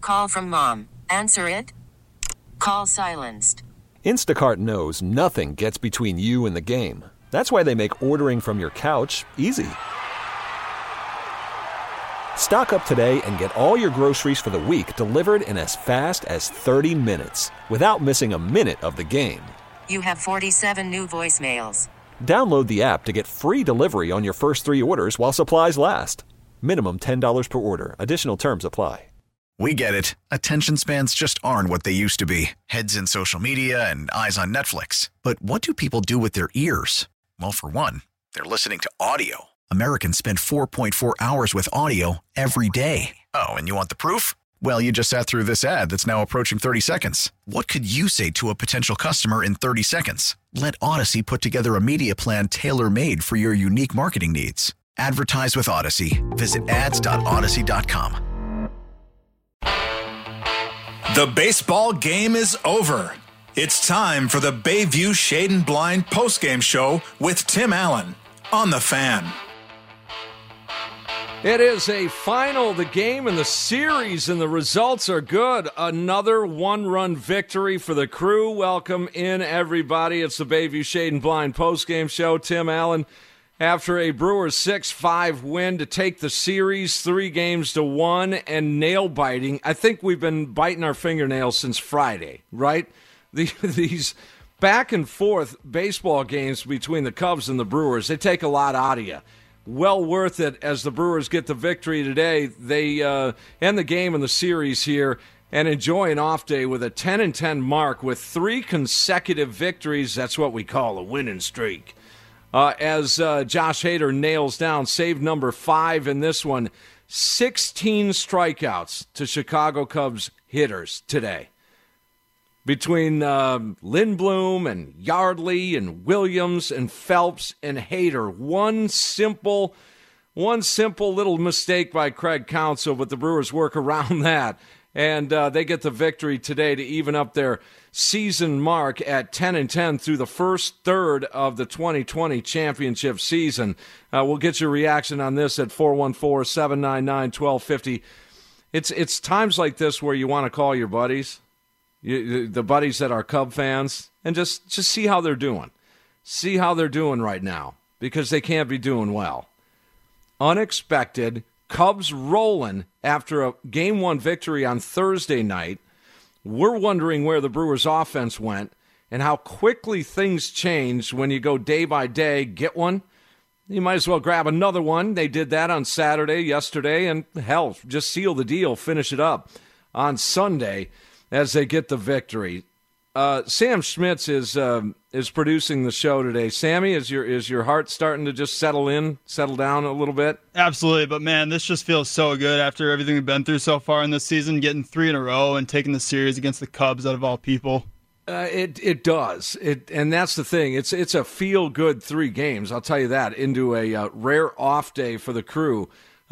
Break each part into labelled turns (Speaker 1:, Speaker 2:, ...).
Speaker 1: Call from mom. Answer it. Call silenced.
Speaker 2: Instacart knows nothing gets between you and the game. That's why they make ordering from your couch easy. Stock up today and get all your groceries for the week delivered in as fast as 30 minutes without missing a minute of the game.
Speaker 1: You have 47 new voicemails.
Speaker 2: Download the app to get free delivery on your first 3 orders while supplies last. Minimum $10 per order. Additional terms apply.
Speaker 3: We get it. Attention spans just aren't what they used to be. Heads in social media and eyes on Netflix. But what do people do with their ears? Well, for one, they're listening to audio. Americans spend 4.4 hours with audio every day. Oh, and you want the proof? Well, you just sat through this ad that's now approaching 30 seconds. What could you say to a potential customer in 30 seconds? Let Odyssey put together a media plan tailor-made for your unique marketing needs. Advertise with Odyssey. Visit ads.odyssey.com.
Speaker 4: The baseball game is over. It's time for the Bayview Shade and Blind postgame show with Tim Allen on The Fan.
Speaker 5: It is a final, the game and the series, and the results are good. Another one-run victory for the Crew. Welcome in, everybody. It's the Bayview Shade and Blind postgame show. Tim Allen, after a Brewers 6-5 win to take the series 3-1 and nail-biting. I think we've been biting our fingernails since Friday, right? These back-and-forth baseball games between the Cubs and the Brewers, they take a lot out of you. Well worth it as the Brewers get the victory today. They end the game in the series here and enjoy an off day with a 10-10 mark with 3 consecutive victories. That's what we call a winning streak. As Josh Hader nails down save number 5 in this one, 16 strikeouts to Chicago Cubs hitters today. Between Lindblom and Yardley and Williams and Phelps and Hader. One simple little mistake by Craig Counsell, but the Brewers work around that. And they get the victory today to even up their season mark at 10-10 through the first third of the 2020 championship season. We'll get your reaction on this at 414-799-1250. It's times like this where you want to call your buddies. The buddies that are Cub fans, and just see how they're doing. See how they're doing right now, because they can't be doing well. Unexpected, Cubs rolling after a Game 1 victory on Thursday night. We're wondering where the Brewers' offense went and how quickly things change when you go day by day. Get one, you might as well grab another one. They did that on Saturday, yesterday, and hell, just seal the deal, finish it up on Sunday as they get the victory. Sam Schmitz is producing the show today. Sammy, is your heart starting to just settle down a little bit?
Speaker 6: Absolutely, but man, this just feels so good after everything we've been through so far in this season, getting 3 in a row and taking the series against the Cubs out of all people.
Speaker 5: It does. And that's the thing. It's a feel-good 3 games, I'll tell you that, into a rare off day for the Crew.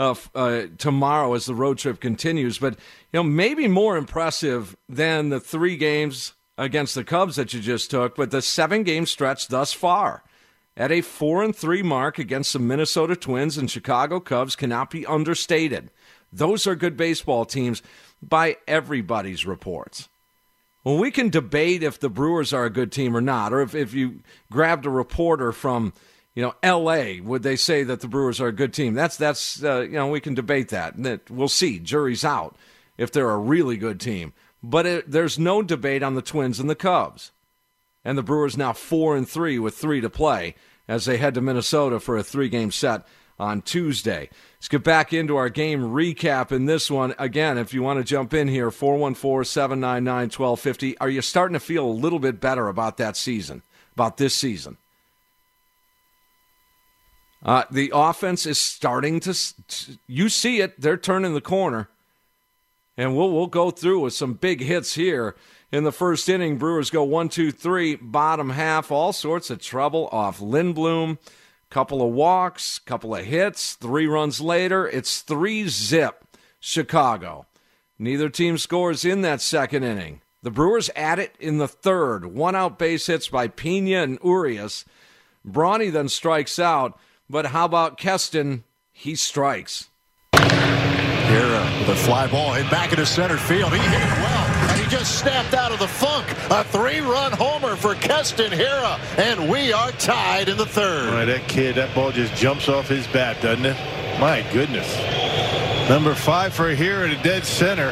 Speaker 5: Tomorrow as the road trip continues. But, maybe more impressive than the 3 games against the Cubs that you just took, but the 7-game stretch thus far at a 4-3 mark against the Minnesota Twins and Chicago Cubs cannot be understated. Those are good baseball teams by everybody's reports. Well, we can debate if the Brewers are a good team or not, or if you grabbed a reporter from L.A., would they say that the Brewers are a good team? That's we can debate that. We'll see. Jury's out if they're a really good team. But there's no debate on the Twins and the Cubs. And the Brewers now 4-3 with 3 to play as they head to Minnesota for a 3-game set on Tuesday. Let's get back into our game recap in this one. Again, if you want to jump in here, 414-799-1250. Are you starting to feel a little bit better about this season? The offense is starting to, you see it, they're turning the corner. And we'll go through with some big hits here. In the first inning, Brewers go 1-2-3, bottom half, all sorts of trouble off Lindblom. Couple of walks, couple of hits, 3 runs later, it's 3-0 Chicago. Neither team scores in that second inning. The Brewers at it in the third. 1-out base hits by Pena and Urias. Brawny then strikes out. But how about Keston? He strikes.
Speaker 2: Here
Speaker 7: The fly ball hit back into center field. He hit it well, and he just snapped out of the funk. A 3-run homer for Keston Hiura, and we are tied in the third.
Speaker 8: Boy, that kid, that ball just jumps off his bat, doesn't it? My goodness. Number 5 for Hiura to dead center.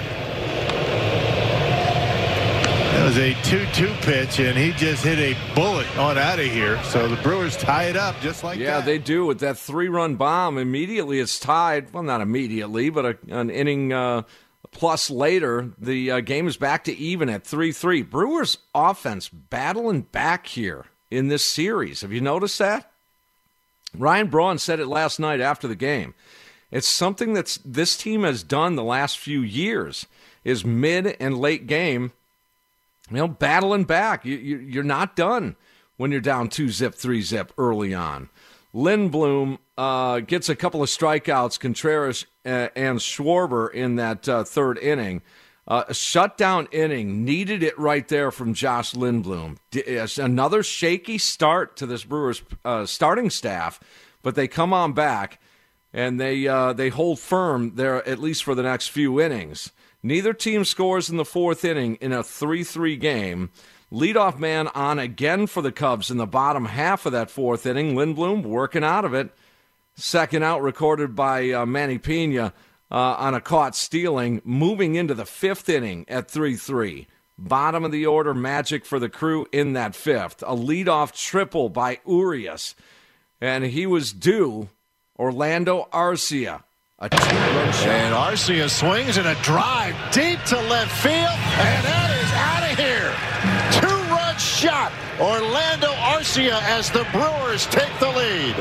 Speaker 8: That was a 2-2 pitch, and he just hit a bullet on out of here. So the Brewers tie it up just like that.
Speaker 5: Yeah, they do with that 3-run bomb. Immediately it's tied. Well, not immediately, but an inning plus later, the game is back to even at 3-3. Brewers offense battling back here in this series. Have you noticed that? Ryan Braun said it last night after the game. It's something that this team has done the last few years, is mid and late game, battling back. You're not done when you're down 2-zip, 3-zip early on. Lindblom gets a couple of strikeouts, Contreras and Schwarber in that third inning. A shutdown inning, needed it right there from Josh Lindblom. Another shaky start to this Brewers starting staff, but they come on back, and they hold firm there at least for the next few innings. Neither team scores in the fourth inning in a 3-3 game. Leadoff man on again for the Cubs in the bottom half of that fourth inning. Lindblom working out of it. Second out recorded by Manny Pena on a caught stealing. Moving into the fifth inning at 3-3. Bottom of the order magic for the Crew in that fifth. A leadoff triple by Urias. And he was due Orlando Arcia. A 2-run shot.
Speaker 7: And Arcia swings in a drive deep to left field, and that is out of here. 2-run shot. Orlando Arcia as the Brewers take the lead.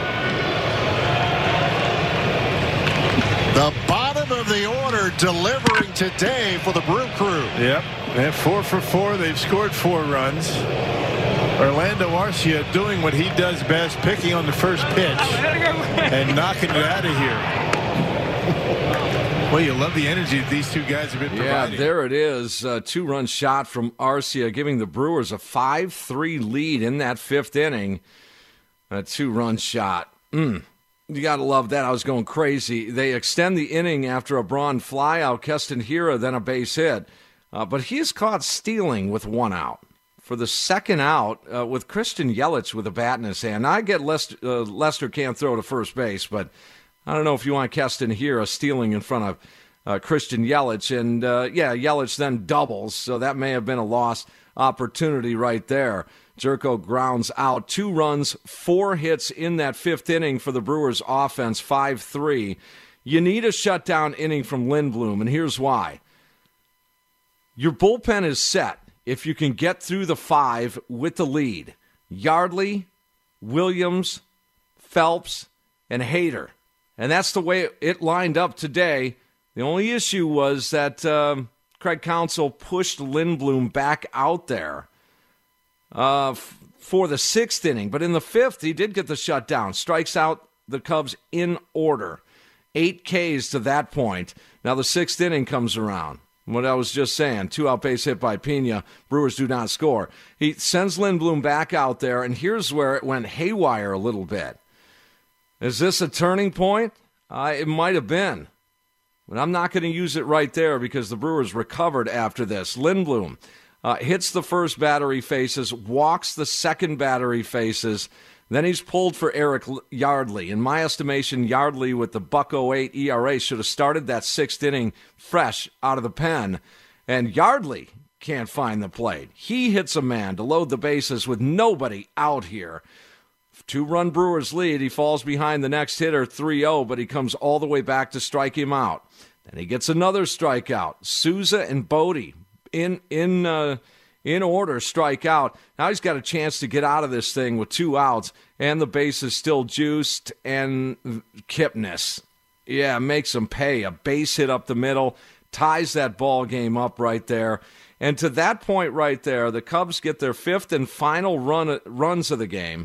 Speaker 7: The bottom of the order delivering today for the Brew Crew.
Speaker 8: Yep, and 4 for 4. They've scored 4 runs. Orlando Arcia doing what he does best, picking on the first pitch and knocking it out of here. Well, you love the energy that these two guys have been providing.
Speaker 5: Yeah, there it is. A 2-run shot from Arcia, giving the Brewers a 5-3 lead in that fifth inning. A 2-run shot. You got to love that. I was going crazy. They extend the inning after a Braun flyout, Keston Hiura, then a base hit. But he is caught stealing with 1 out. For the second out, with Christian Yelich with a bat in his hand. Now, I get Lester can't throw to first base, but I don't know if you want Keston Hiura stealing in front of Christian Yelich. And, Yelich then doubles, so that may have been a lost opportunity right there. Jerko grounds out. 2 runs, 4 hits in that fifth inning for the Brewers offense, 5-3. You need a shutdown inning from Lindblom, and here's why. Your bullpen is set if you can get through the 5 with the lead. Yardley, Williams, Phelps, and Hader. And that's the way it lined up today. The only issue was that Craig Counsell pushed Lindblom back out there for the sixth inning. But in the fifth, he did get the shutdown. Strikes out the Cubs in order. 8 Ks to that point. Now the sixth inning comes around. What I was just saying, 2-out base hit by Pena. Brewers do not score. He sends Lindblom back out there, and here's where it went haywire a little bit. Is this a turning point? It might have been. But I'm not going to use it right there because the Brewers recovered after this. Lindblom hits the first batter he faces, walks the second batter he faces. Then he's pulled for Eric Yardley. In my estimation, Yardley with the .08 ERA should have started that sixth inning fresh out of the pen. And Yardley can't find the plate. He hits a man to load the bases with nobody out here. 2-run Brewers lead. He falls behind the next hitter 3-0, but he comes all the way back to strike him out. Then he gets another strikeout. Souza and Bodie in order strike out. Now he's got a chance to get out of this thing with 2 outs, and the base is still juiced, and Kipnis, makes him pay. A base hit up the middle, ties that ball game up right there. And to that point right there, the Cubs get their 5th and final runs of the game.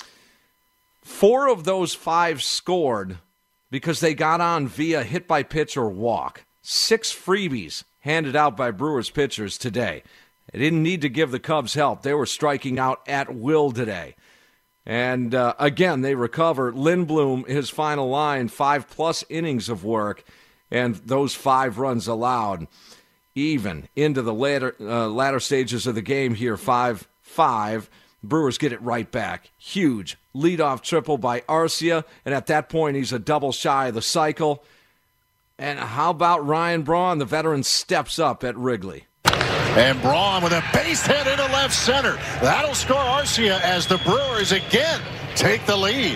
Speaker 5: 4 of those 5 scored because they got on via hit by pitch or walk. 6 freebies handed out by Brewers pitchers today. They didn't need to give the Cubs help. They were striking out at will today. And again, they recover. Lindblom, his final line, 5+ innings of work. and those 5 runs allowed. Even into the latter stages of the game here, 5-5. Brewers get it right back. Huge leadoff triple by Arcia, and at that point he's a double shy of the cycle. And how about Ryan Braun? The veteran steps up at Wrigley.
Speaker 7: And Braun with a base hit into left center. That'll score Arcia as the Brewers again take the lead.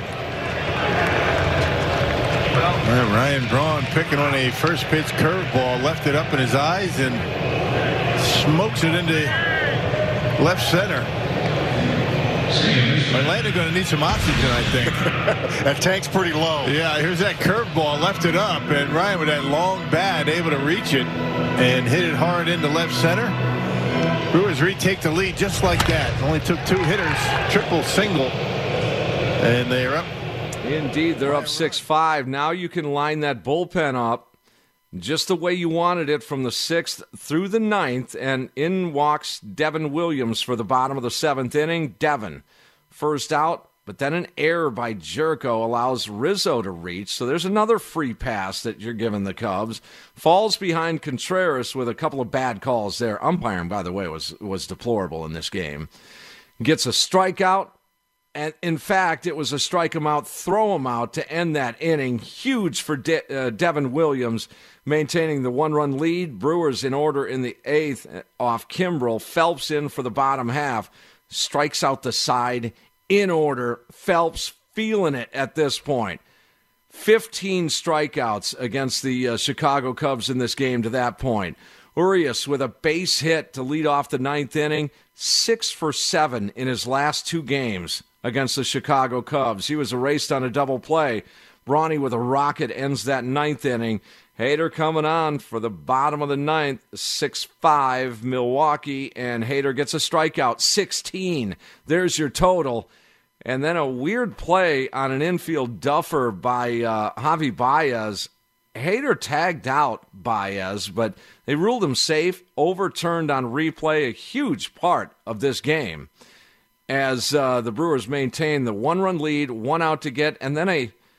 Speaker 8: Ryan Braun picking on a first pitch curveball, left it up in his eyes and smokes it into left center. Atlanta going to need some oxygen, I think.
Speaker 7: That tank's pretty low.
Speaker 8: Yeah, here's that curveball, left it up, and Ryan with that long bat able to reach it and hit it hard into left center. Brewers retake the lead just like that. Only took 2 hitters, triple, single, and they are up.
Speaker 5: Indeed, they're up 6-5. Now you can line that bullpen up just the way you wanted it from the 6th through the 9th, and in walks Devin Williams for the bottom of the 7th inning. Devin, first out, but then an error by Jerko allows Rizzo to reach, so there's another free pass that you're giving the Cubs. Falls behind Contreras with a couple of bad calls there. Umpiring, by the way, was deplorable in this game. Gets a strikeout. And in fact, it was a strike him out, throw him out to end that inning. Huge for Devin Williams, maintaining the 1-run lead. Brewers in order in the 8th off Kimbrel. Phelps in for the bottom half. Strikes out the side in order. Phelps feeling it at this point. 15 strikeouts against the Chicago Cubs in this game to that point. Urias with a base hit to lead off the 9th inning. 6 for 7 in his last 2 games against the Chicago Cubs. He was erased on a double play. Brawny with a rocket ends that 9th inning. Hader coming on for the bottom of the 9th. 6-5 Milwaukee, and Hader gets a strikeout. 16. There's your total. And then a weird play on an infield duffer by Javi Baez. Hader tagged out Baez, but they ruled him safe, overturned on replay, a huge part of this game as the Brewers maintain the 1-run lead, 1 out to get, and then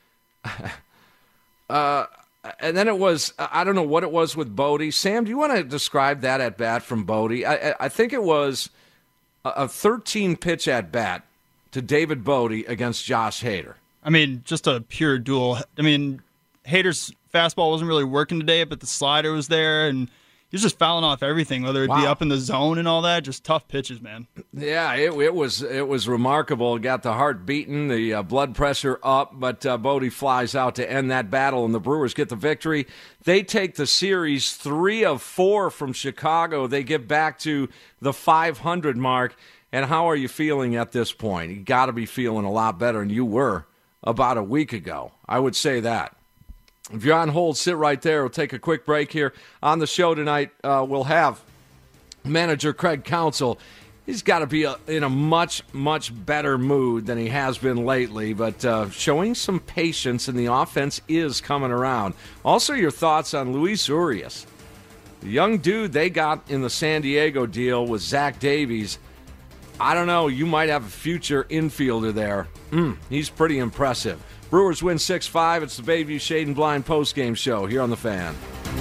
Speaker 5: and then it was, I don't know what it was with Bodie. Sam, do you want to describe that at bat from Bodie? I think it was a 13-pitch at bat to David Bodie against Josh Hader.
Speaker 6: I mean, just a pure duel. I mean, Hader's fastball wasn't really working today, but the slider was there, and he was just fouling off everything, whether it be up in the zone and all that. Just tough pitches, man.
Speaker 5: Yeah, it was remarkable. Got the heart beating, the blood pressure up, but Bodie flies out to end that battle, and the Brewers get the victory. They take the series 3 of 4 from Chicago. They get back to the 500 mark. And how are you feeling at this point? You got to be feeling a lot better than you were about a week ago. I would say that. If you're on hold, sit right there. We'll take a quick break here. On the show tonight, we'll have manager Craig Counsell. He's got to be in a much, much better mood than he has been lately, but showing some patience, and the offense is coming around. Also, your thoughts on Luis Urias. The young dude they got in the San Diego deal with Zach Davies. I don't know, you might have a future infielder there. He's pretty impressive. Brewers win 6-5. It's the Bayview Shade and Blind postgame show here on The Fan.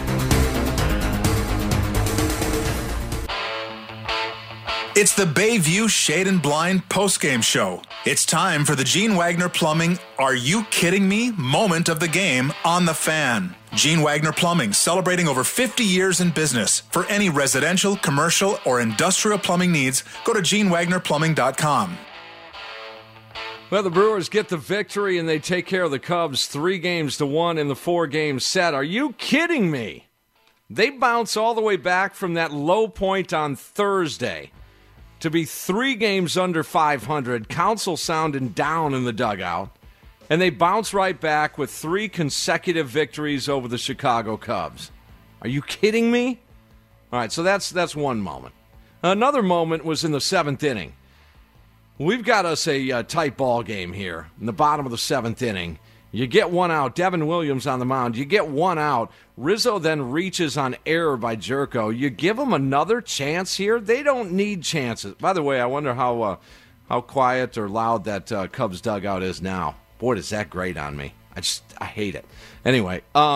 Speaker 4: It's the Bayview Shade and Blind postgame show. It's time for the Gene Wagner Plumbing Are You Kidding Me? Moment of the game on The Fan. Gene Wagner Plumbing, celebrating over 50 years in business. For any residential, commercial, or industrial plumbing needs, go to GeneWagnerPlumbing.com.
Speaker 5: Well, the Brewers get the victory, and they take care of the Cubs 3-1 in the 4-game set. Are you kidding me? They bounce all the way back from that low point on Thursday to be 3 games under 500. Counsell sounding down in the dugout. And they bounce right back with 3 consecutive victories over the Chicago Cubs. Are you kidding me? All right, so that's one moment. Another moment was in the 7th inning. We've got us a tight ball game here in the bottom of the 7th inning. You get 1 out. Devin Williams on the mound. You get 1 out. Rizzo then reaches on error by Jerko. You give them another chance here? They don't need chances. By the way, I wonder how quiet or loud that Cubs dugout is now. Boy, does that grate on me. I hate it. Anyway,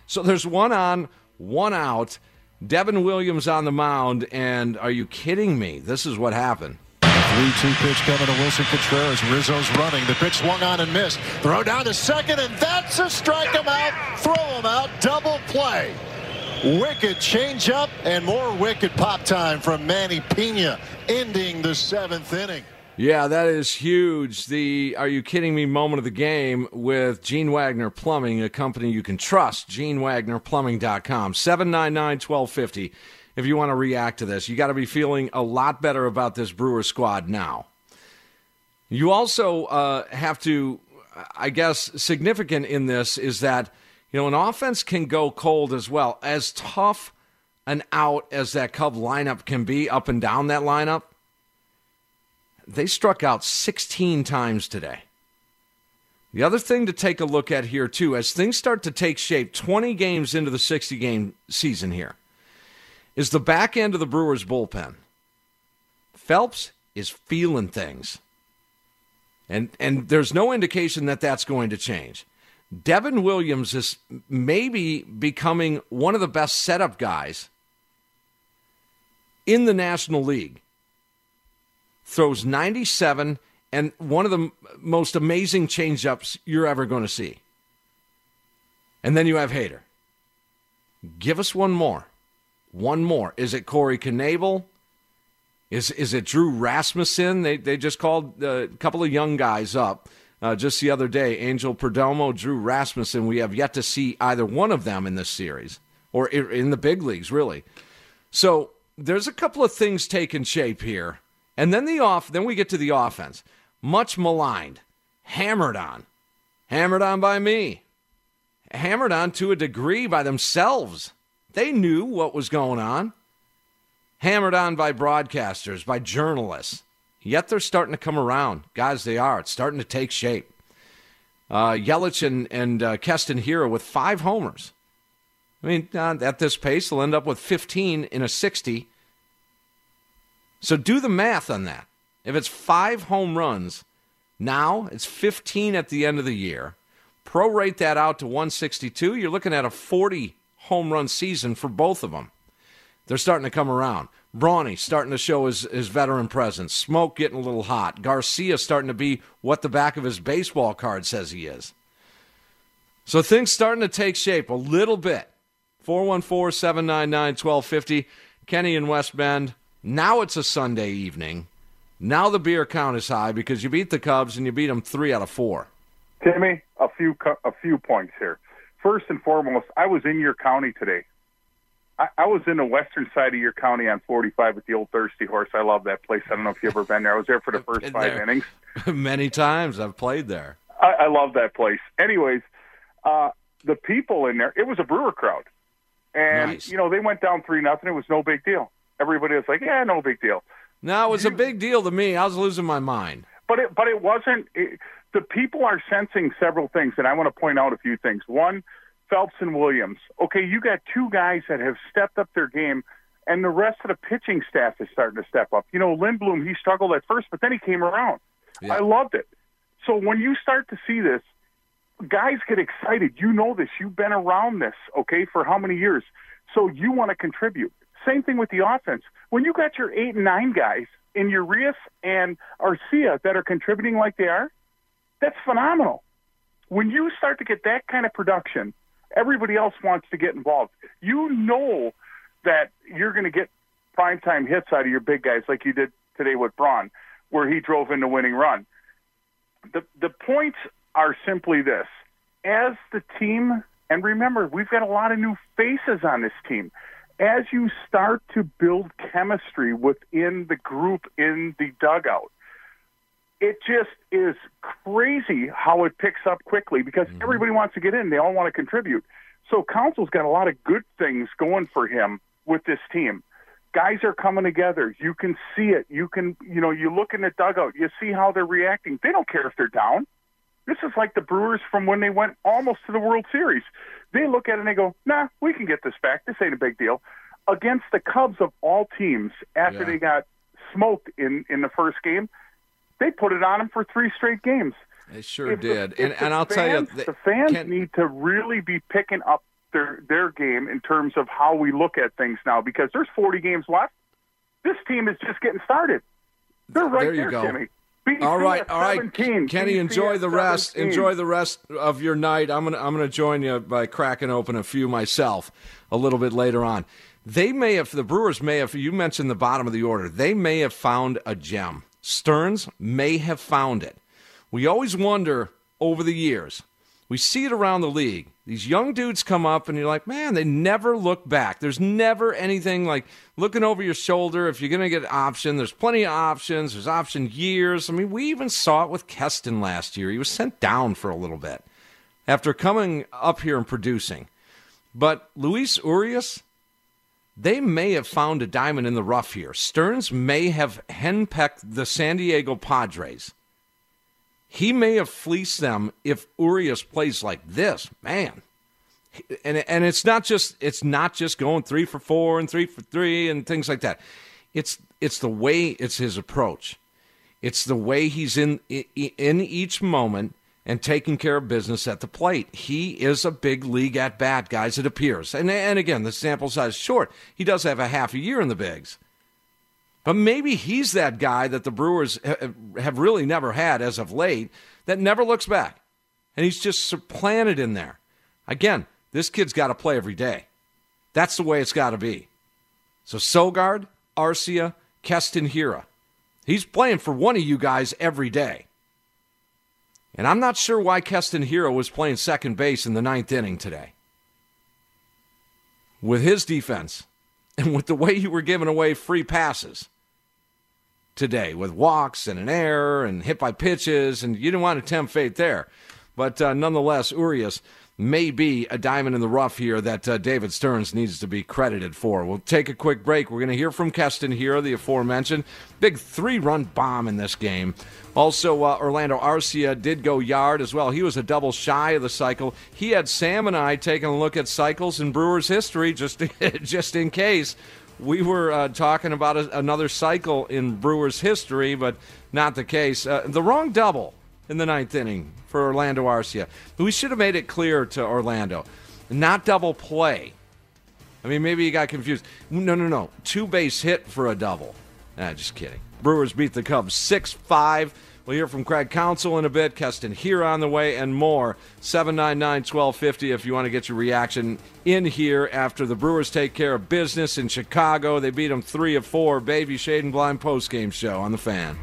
Speaker 5: So there's 1 on, 1 out. Devin Williams on the mound, and are you kidding me? This is what happened.
Speaker 7: 3-2 pitch coming to Wilson Contreras. Rizzo's running. The pitch swung on and missed. Throw down to second, and that's a strike him out. Throw him out. Double play. Wicked changeup and more wicked pop time from Manny Pena, ending the 7th inning.
Speaker 5: Yeah, that is huge. The are you kidding me moment of the game with Gene Wagner Plumbing, a company you can trust, GeneWagnerPlumbing.com, 799-1250. If you want to react to this, you got to be feeling a lot better about this Brewers squad now. You also have to, I guess, significant in this is that, an offense can go cold as well. As tough an out as that Cub lineup can be, up and down that lineup, they struck out 16 times today. The other thing to take a look at here, too, as things start to take shape, 20 games into the 60-game season here, is the back end of the Brewers' bullpen. Phelps is feeling things. And there's no indication that that's going to change. Devin Williams is maybe becoming one of the best setup guys in the National League. Throws 97 and one of the most amazing changeups you're ever going to see. And then you have Hader. Give us one more. One more. Is it Corey Knebel? Is it Drew Rasmussen? They just called a couple of young guys up just the other day. Angel Perdomo, Drew Rasmussen. We have yet to see either one of them in this series or in the big leagues, really. So there's a couple of things taking shape here. And then then we get to the offense. Much maligned. Hammered on. Hammered on by me. Hammered on to a degree by themselves. They knew what was going on. Hammered on by broadcasters, by journalists. Yet they're starting to come around. Guys, they are. It's starting to take shape. Yelich and Keston Hiura with 5 homers. I mean, at this pace, they'll end up with 15 in a 60. So do the math on that. If it's 5 home runs, now it's 15 at the end of the year. Prorate that out to 162. You're looking at a 40 home run season for both of them. They're starting to come around. Brawny starting to show his veteran presence. Smoke getting a little hot. Garcia starting to be what the back of his baseball card says he is. So things starting to take shape a little bit. 414-799-1250. Kenny in West Bend. Now it's a Sunday evening. Now the beer count is high because you beat the Cubs and you beat them 3 out of 4.
Speaker 9: Timmy, a few points here. First and foremost, I was in your county today. I was in the western side of your county on 45 at the Old Thirsty Horse. I love that place. I don't know if you've ever been there. I was there for the first 5 innings.
Speaker 5: Many times I've played there.
Speaker 9: I love that place. Anyways, the people in there, it was a Brewer crowd. And,
Speaker 5: nice.
Speaker 9: They went down 3-0. It was no big deal. Everybody was like, yeah, no big deal.
Speaker 5: No, it was a big deal to me. I was losing my mind.
Speaker 9: But it wasn't. The people are sensing several things, and I want to point out a few things. One, Phelps and Williams. Okay, you got 2 guys that have stepped up their game, and the rest of the pitching staff is starting to step up. Lindblom, he struggled at first, but then he came around. Yeah. I loved it. So when you start to see this, guys get excited. You know this. You've been around this, okay, for how many years? So you want to contribute. Same thing with the offense. When you got your 8 and 9 guys in Urias and Arcia that are contributing like they are, that's phenomenal. When you start to get that kind of production, everybody else wants to get involved. You know that you're going to get primetime hits out of your big guys like you did today with Braun, where he drove in the winning run. The points are simply this. As the team, and remember, we've got a lot of new faces on this team. As you start to build chemistry within the group in the dugout, it just is crazy how it picks up quickly because everybody wants to get in. They all want to contribute. So Council's got a lot of good things going for him with this team. Guys are coming together. You can see it. You look in the dugout. You see how they're reacting. They don't care if they're down. This is like the Brewers from when they went almost to the World Series. They look at it and they go, nah, we can get this back. This ain't a big deal. Against the Cubs of all teams, after they got smoked in the first game, they put it on them for 3 straight games.
Speaker 5: They sure did. And I'll tell you,
Speaker 9: the fans need to really be picking up their game in terms of how we look at things now, because there's 40 games left. This team is just getting started. They're right
Speaker 5: there. You go.
Speaker 9: Timmy.
Speaker 5: All right. Kenny, enjoy the rest. Enjoy the rest of your night. I'm gonna join you by cracking open a few myself a little bit later on. The Brewers may have. You mentioned the bottom of the order. They may have found a gem. Stearns may have found it. We always wonder over the years. We see it around the league. These young dudes come up, and you're like, man, they never look back. There's never anything like looking over your shoulder. If you're going to get an option, there's plenty of options. There's option years. I mean, we even saw it with Keston last year. He was sent down for a little bit after coming up here and producing. But Luis Urias, they may have found a diamond in the rough here. Stearns may have henpecked the San Diego Padres. He may have fleeced them if Urias plays like this, man. And it's not just going 3 for 4 and 3 for 3 and things like that. It's the way, it's his approach. It's the way he's in each moment and taking care of business at the plate. He is a big league at bat, guys. It appears. And again, the sample size is short. He does have a half a year in the bigs. But maybe he's that guy that the Brewers have really never had as of late that never looks back. And he's just supplanted in there. Again, this kid's got to play every day. That's the way it's got to be. So Sogard, Arcia, Keston Hiura. He's playing for one of you guys every day. And I'm not sure why Keston Hiura was playing second base in the 9th inning today. With his defense and with the way you were giving away free passes today with walks and an error and hit by pitches, and you didn't want to tempt fate there. But nonetheless, Urias may be a diamond in the rough here that David Stearns needs to be credited for. We'll take a quick break. We're going to hear from Keston here, the aforementioned. Big 3-run bomb in this game. Also, Orlando Arcia did go yard as well. He was a double shy of the cycle. He had Sam and I taking a look at cycles in Brewers history just in case. We were talking about another cycle in Brewers history, but not the case. The wrong double in the 9th inning for Orlando Arcia. We should have made it clear to Orlando. Not double play. I mean, maybe you got confused. No. 2-base hit for a double. Just kidding. Brewers beat the Cubs 6-5. We'll hear from Craig Counsell in a bit. Keston here on the way and more. 799-1250 if you want to get your reaction in here after the Brewers take care of business in Chicago. They beat them 3-4. Bayview Shade and Blind postgame show on The Fan.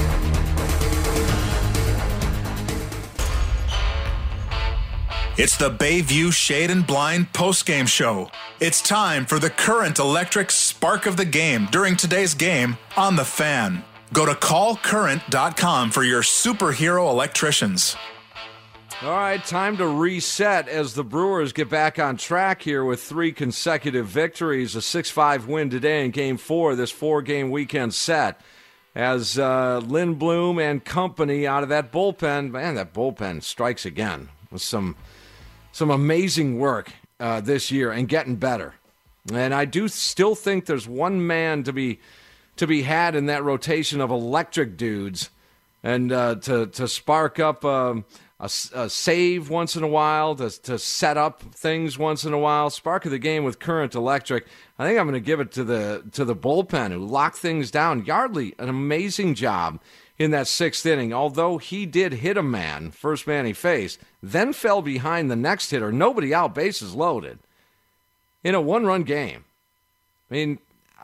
Speaker 4: It's the Bayview Shade and Blind postgame show. It's time for the current electric spark of the game during today's game on The Fan. Go to callcurrent.com for your superhero electricians.
Speaker 5: All right, time to reset as the Brewers get back on track here with 3 consecutive victories, a 6-5 win today in Game 4, this 4-game weekend set. As Lindblom and company out of that bullpen, man, that bullpen strikes again with some amazing work this year and getting better. And I do still think there's one man to be had in that rotation of electric dudes, and to spark up a save once in a while, to set up things once in a while, spark of the game with Current Electric. I think I'm going to give it to the bullpen who locked things down. Yardley, an amazing job in that 6th inning, although he did hit a man, first man he faced, then fell behind the next hitter, nobody out, bases loaded, in a 1-run game. I mean,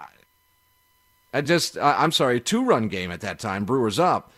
Speaker 5: I'm sorry, a 2-run game at that time, Brewers up.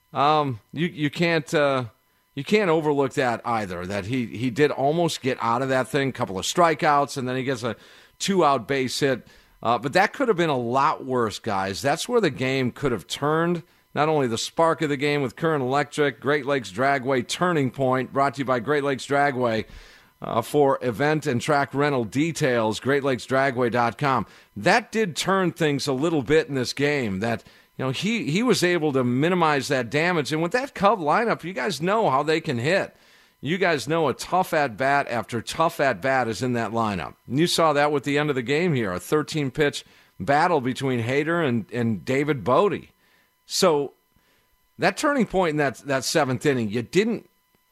Speaker 5: You can't overlook that either, that he did almost get out of that thing, couple of strikeouts, and then he gets a 2-out base hit. But that could have been a lot worse, guys. That's where the game could have turned. Not only the spark of the game with Current Electric, Great Lakes Dragway Turning Point, brought to you by Great Lakes Dragway. For event and track rental details, GreatLakesDragway.com. That did turn things a little bit in this game. That, he was able to minimize that damage. And with that Cub lineup, you guys know how they can hit. You guys know a tough at-bat after tough at-bat is in that lineup. And you saw that with the end of the game here, a 13-pitch battle between Hader and David Bodie. So that turning point in that 7th inning, you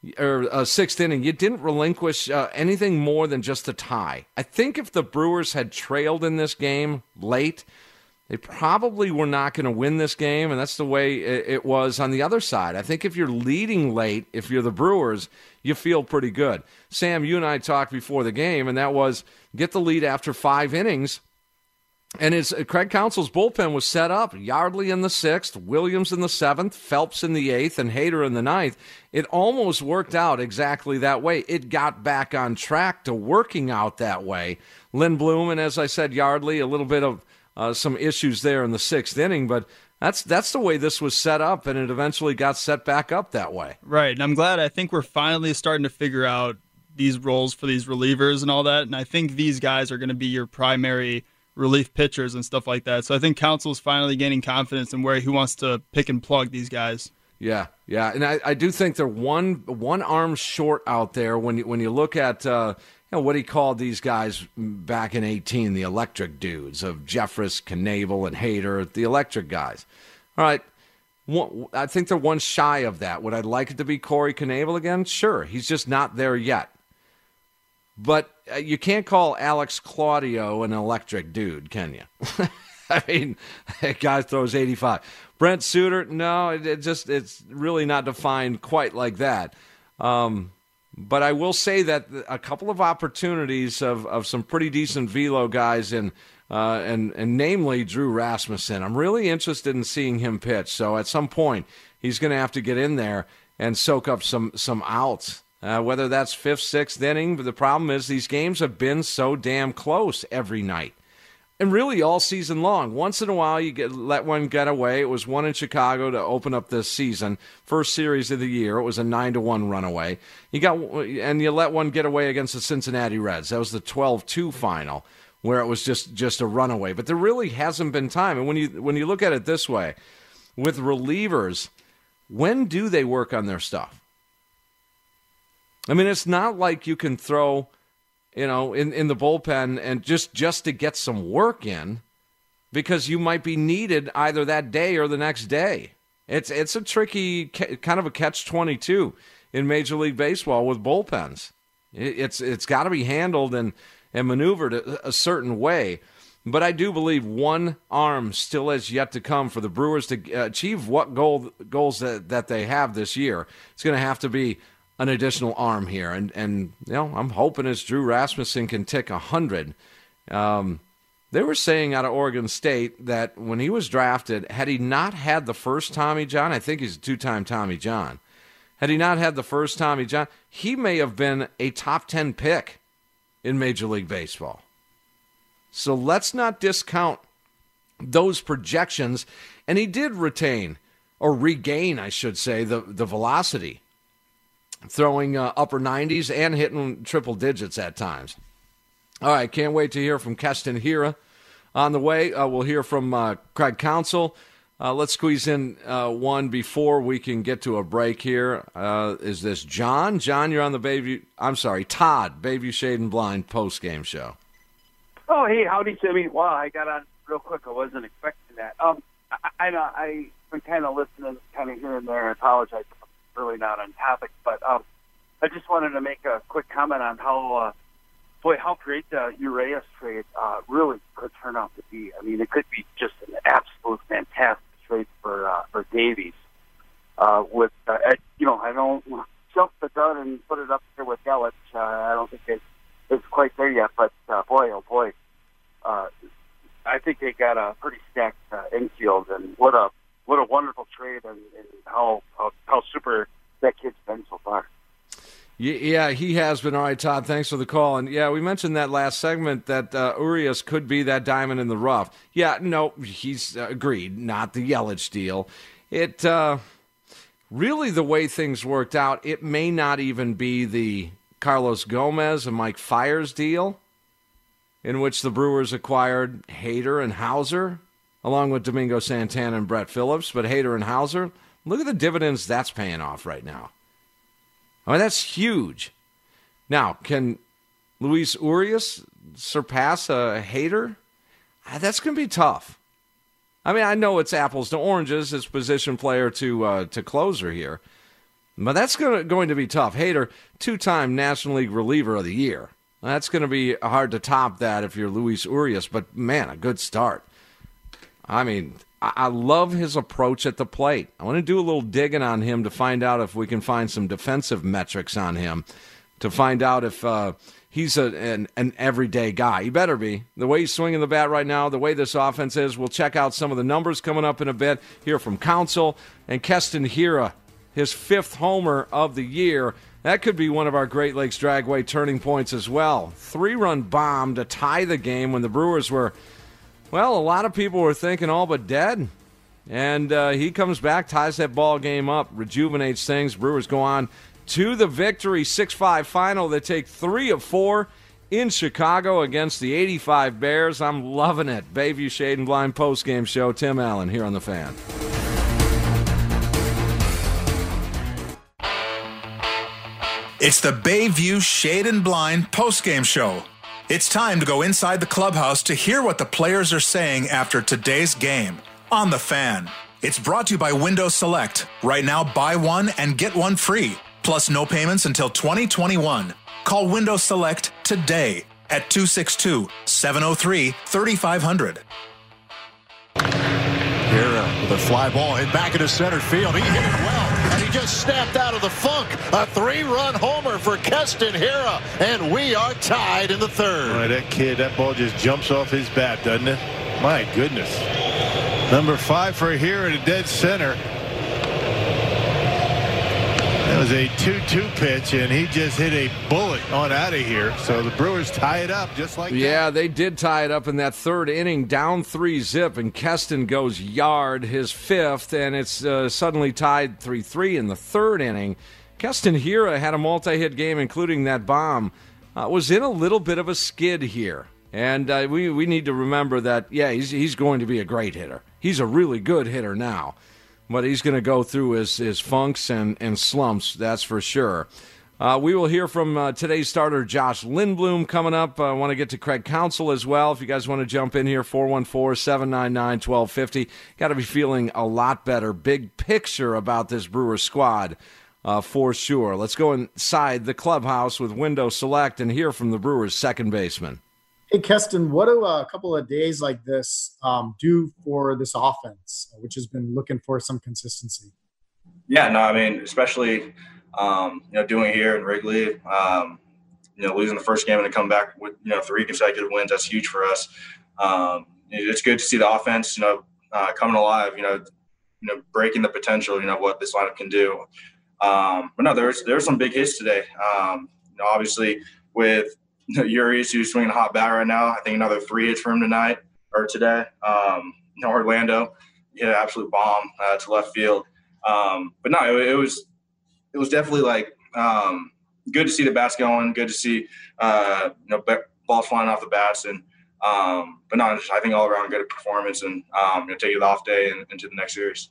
Speaker 5: or sixth inning, you didn't relinquish anything more than just a tie. I think if the Brewers had trailed in this game late, they probably were not going to win this game, and that's the way it was on the other side. I think if you're leading late, if you're the Brewers, you feel pretty good. Sam, you and I talked before the game, and that was get the lead after 5 innings. And Craig Counsell's bullpen was set up. Yardley in the 6th, Williams in the 7th, Phelps in the 8th, and Hader in the 9th. It almost worked out exactly that way. It got back on track to working out that way. Lindblom, and as I said, Yardley, a little bit of some issues there in the 6th inning, but that's the way this was set up, and it eventually got set back up that way.
Speaker 6: Right, and I'm glad. I think we're finally starting to figure out these roles for these relievers and all that, and I think these guys are going to be your primary relief pitchers and stuff like that. So I think Counsell's finally gaining confidence in where he wants to pick and plug these guys.
Speaker 5: Yeah, and I do think they're one arm short out there when you look at what he called these guys back in 2018, the electric dudes of Jeffress, Knebel, and Hader, the electric guys. All right, I think they're one shy of that. Would I like it to be Corey Knebel again? Sure, he's just not there yet. But you can't call Alex Claudio an electric dude, can you? I mean, that guy throws 85. Brent Suter, no, it's really not defined quite like that. But I will say that a couple of opportunities of some pretty decent velo guys and namely Drew Rasmussen. I'm really interested in seeing him pitch. So at some point, he's going to have to get in there and soak up some outs. Whether that's 5th, 6th inning, but the problem is these games have been so damn close every night. And really all season long. Once in a while you let one get away. It was one in Chicago to open up this season. First series of the year. It was a 9-1 runaway. You let one get away against the Cincinnati Reds. That was the 12-2 final where it was just a runaway. But there really hasn't been time. And when you look at it this way, with relievers, when do they work on their stuff? I mean, it's not like you can throw, in the bullpen and just to get some work in, because you might be needed either that day or the next day. It's a tricky kind of a catch-22 in Major League Baseball with bullpens. It's got to be handled and maneuvered a certain way. But I do believe one arm still has yet to come for the Brewers to achieve what goals that they have this year. It's going to have to be an additional arm here, and I'm hoping as Drew Rasmussen can tick 100. They were saying out of Oregon State that when he was drafted, had he not had the first Tommy John, I think he's a 2-time Tommy John, had he not had the first Tommy John, he may have been a top 10 pick in Major League Baseball. So let's not discount those projections. And he did retain, or regain, I should say, the velocity, throwing upper 90s and hitting triple digits at times. All right, can't wait to hear from Keston Hiura. On the way, we'll hear from Craig Counsell. Let's squeeze in one before we can get to a break here. Is this John? John, you're on the Todd, Bayview Shade and Blind postgame show.
Speaker 10: Oh, hey, howdy, Timmy. Wow, I got on real quick. I wasn't expecting that. I've been kind of listening, kind of here and there. I apologize. Really not on topic, but I just wanted to make a quick comment on how great the Urias trade really could turn out to be. I mean, it could be just an absolute fantastic trade for Davies. I don't jump the gun and put it up there with Yelich. I don't think it's quite there yet, but boy, I think they got a pretty stacked infield, and what a wonderful trade, and how super that kid's been so far.
Speaker 5: Yeah, he has been. All right, Todd, thanks for the call. And, yeah, we mentioned that last segment that Urias could be that diamond in the rough. Yeah, no, he's agreed, not the Yelich deal. It really, the way things worked out, it may not even be the Carlos Gomez and Mike Fiers deal in which the Brewers acquired Hader and Hauser, along with Domingo Santana and Brett Phillips. But Hader and Hauser, look at the dividends that's paying off right now. I mean, that's huge. Now, can Luis Urias surpass a Hader? That's going to be tough. I mean, I know it's apples to oranges. It's position player to closer here. But that's going to be tough. Hader, 2-time National League Reliever of the Year. That's going to be hard to top that if you're Luis Urias, but man, a good start. I mean, I love his approach at the plate. I want to do a little digging on him to find out if we can find some defensive metrics on him, to find out if he's an everyday guy. He better be. The way he's swinging the bat right now, the way this offense is, we'll check out some of the numbers coming up in a bit, hear from Counsell, and Keston Hiura, his 5th homer of the year. That could be one of our Great Lakes Dragway turning points as well. 3-run bomb to tie the game when the Brewers were, well, a lot of people were thinking all but dead. And he comes back, ties that ball game up, rejuvenates things. Brewers go on to the victory, 6-5 final. They take 3 of 4 in Chicago against the 85 Bears. I'm loving it. Bayview Shade and Blind postgame show. Tim Allen here on The Fan.
Speaker 4: It's the Bayview Shade and Blind postgame show. It's time to go inside the clubhouse to hear what the players are saying after today's game on The Fan. It's brought to you by Windows Select. Right now, buy one and get one free, plus no payments until 2021. Call Windows Select today at 262-703-3500.
Speaker 7: Here with a fly ball hit back into center field. He hit it well, and he just snapped out of the funk. A 3-run homer for Keston Hiura, and we are tied in the 3rd.
Speaker 8: Boy, that kid, that ball just jumps off his bat, doesn't it? My goodness. Number 5 for Hiura to dead center. That was a 2-2 pitch, and he just hit a bullet on out of here. So the Brewers tie it up just like that.
Speaker 5: Yeah, they did tie it up in that 3rd inning, down 3-zip, and Keston goes yard, his 5th, and it's suddenly tied 3-3 in the 3rd inning. Keston Hiura had a multi-hit game, including that bomb. Was in a little bit of a skid here. And we need to remember that, yeah, he's going to be a great hitter. He's a really good hitter now. But he's going to go through his funks and slumps, that's for sure. We will hear from today's starter, Josh Lindblom, coming up. I want to get to Craig Counsell as well. If you guys want to jump in here, 414-799-1250. Got to be feeling a lot better. Big picture about this Brewers squad for sure. Let's go inside the clubhouse with Windows Select and hear from the Brewers' second baseman.
Speaker 11: Hey, Keston, what do a couple of days like this do for this offense, which has been looking for some consistency?
Speaker 12: Yeah, no, I mean, especially, doing it here in Wrigley, losing the first game and to come back with, 3 consecutive wins, that's huge for us. It's good to see the offense, coming alive, breaking the potential, what this lineup can do. But no, there's some big hits today. Obviously with Urias, who's swinging a hot bat right now. I think another 3 hits for him today. Orlando hit an absolute bomb to left field. But no, it was definitely good to see the bats going. Good to see balls flying off the bats, and but no, I think all around good performance, and take it off day and into the next series.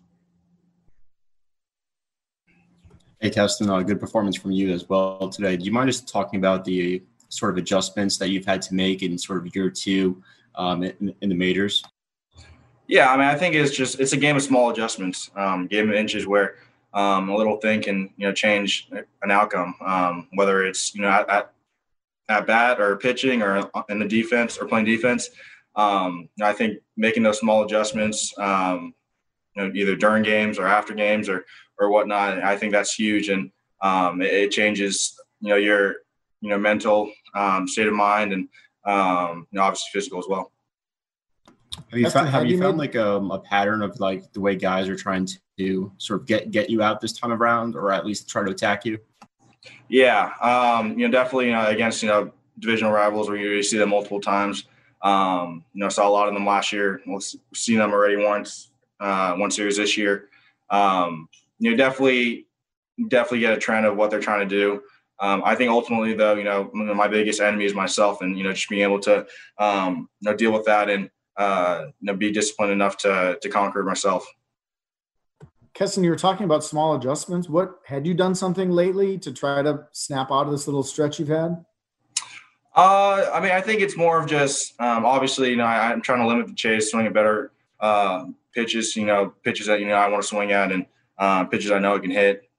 Speaker 13: Hey, Keston, good performance from you as well today. Do you mind just talking about the sort of adjustments that you've had to make in sort of year 2 in the majors?
Speaker 12: Yeah, I mean, I think it's a game of small adjustments, game of inches where a little thing can change an outcome, whether it's at bat or pitching or in the defense or playing defense. I think making those small adjustments, either during games or after games or whatnot, I think that's huge, and it changes your mental state of mind, and obviously physical as well.
Speaker 13: Have you found like a pattern of like the way guys are trying to sort of get you out this time around, or at least try to attack you?
Speaker 12: Yeah, definitely against divisional rivals where you see them multiple times. Saw a lot of them last year. We've seen them already one series this year. Definitely get a trend of what they're trying to do. I think ultimately, though, my biggest enemy is myself, and just being able to deal with that and be disciplined enough to conquer myself.
Speaker 11: Keston, you were talking about small adjustments. What had you done something lately to try to snap out of this little stretch you've had?
Speaker 12: I mean, I think it's more of just obviously, I'm trying to limit the chase, swing at better pitches, pitches that I want to swing at, and pitches I know I can hit.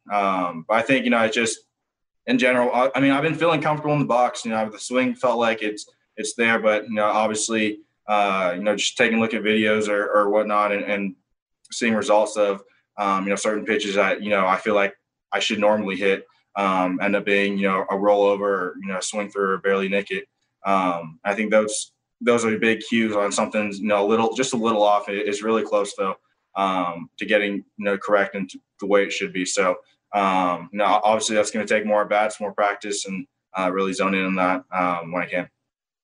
Speaker 12: But I think, it's just in general, I mean, I've been feeling comfortable in the box. The swing felt like it's there, but, obviously, just taking a look at videos or whatnot and seeing results of, certain pitches that, I feel like I should normally hit, end up being, a rollover or, a swing through or barely nick it. I think those are big cues on something, just a little off. It's really close though, to getting, correct and the way it should be. So, obviously that's going to take more at bats, more practice, and really zone in on that when I can.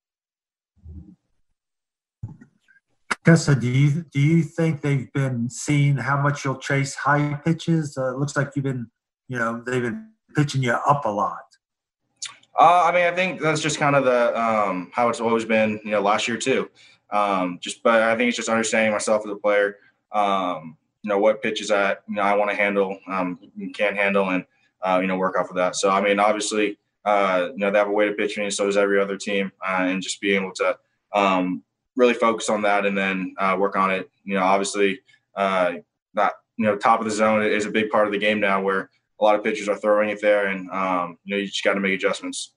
Speaker 14: Tessa, do you think they've been seeing how much you'll chase high pitches? It looks like you've been, they've been pitching you up a lot.
Speaker 12: I mean, I think that's just kind of the how it's always been, last year too. But I think it's just understanding myself as a player. What pitches that I want to handle, can't handle, and work off of that. So I mean, obviously, they have a way to pitch me, and so does every other team, and just being able to really focus on that and then work on it. Obviously, that top of the zone is a big part of the game now, where a lot of pitchers are throwing it there, and you just got to make adjustments.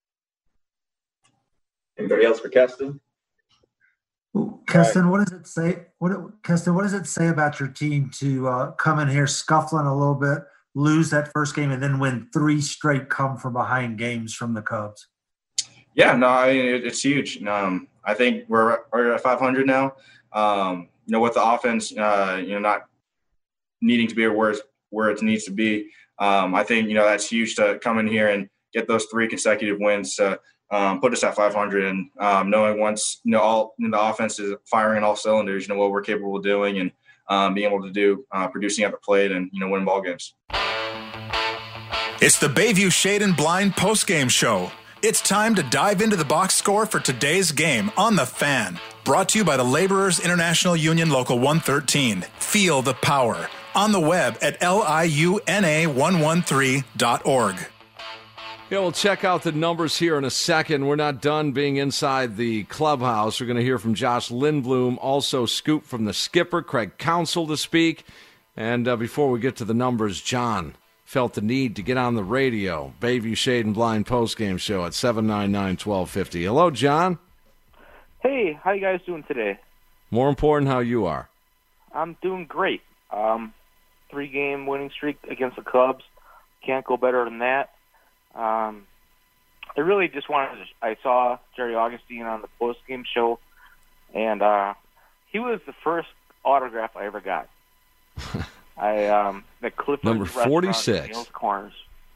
Speaker 15: Anybody else for Keston?
Speaker 14: Keston, what does it say? Keston, what does it say about your team to come in here scuffling a little bit, lose that first game, and then win 3 straight come from behind games from the Cubs?
Speaker 12: Yeah, no, I mean it's huge. I think we're at 500 now. With the offense, not needing to be where it needs to be. I think that's huge to come in here and get those 3 consecutive wins to put us at 500, and knowing once all the offense is firing on all cylinders, what we're capable of doing, and being able to do producing at the plate and win ball games.
Speaker 4: It's the Bayview Shade and Blind postgame show. It's time to dive into the box score for today's game on The Fan. Brought to you by the Laborers International Union Local 113. Feel the power. On the web at liuna113.org.
Speaker 5: Yeah, we'll check out the numbers here in a second. We're not done being inside the clubhouse. We're going to hear from Josh Lindblom, also Scoop from the skipper, Craig Counsell to speak. And before we get to the numbers, John felt the need to get on the radio. Bayview Shade and Blind postgame show at 799-1250. Hello, John.
Speaker 16: Hey, how you guys doing today?
Speaker 5: More important, how you are.
Speaker 16: I'm doing great. 3-game winning streak against the Cubs. Can't go better than that. I really just I saw Jerry Augustine on the postgame show, and he was the first autograph I ever got. At Clifford's
Speaker 5: number 46.
Speaker 16: Neal's Corners.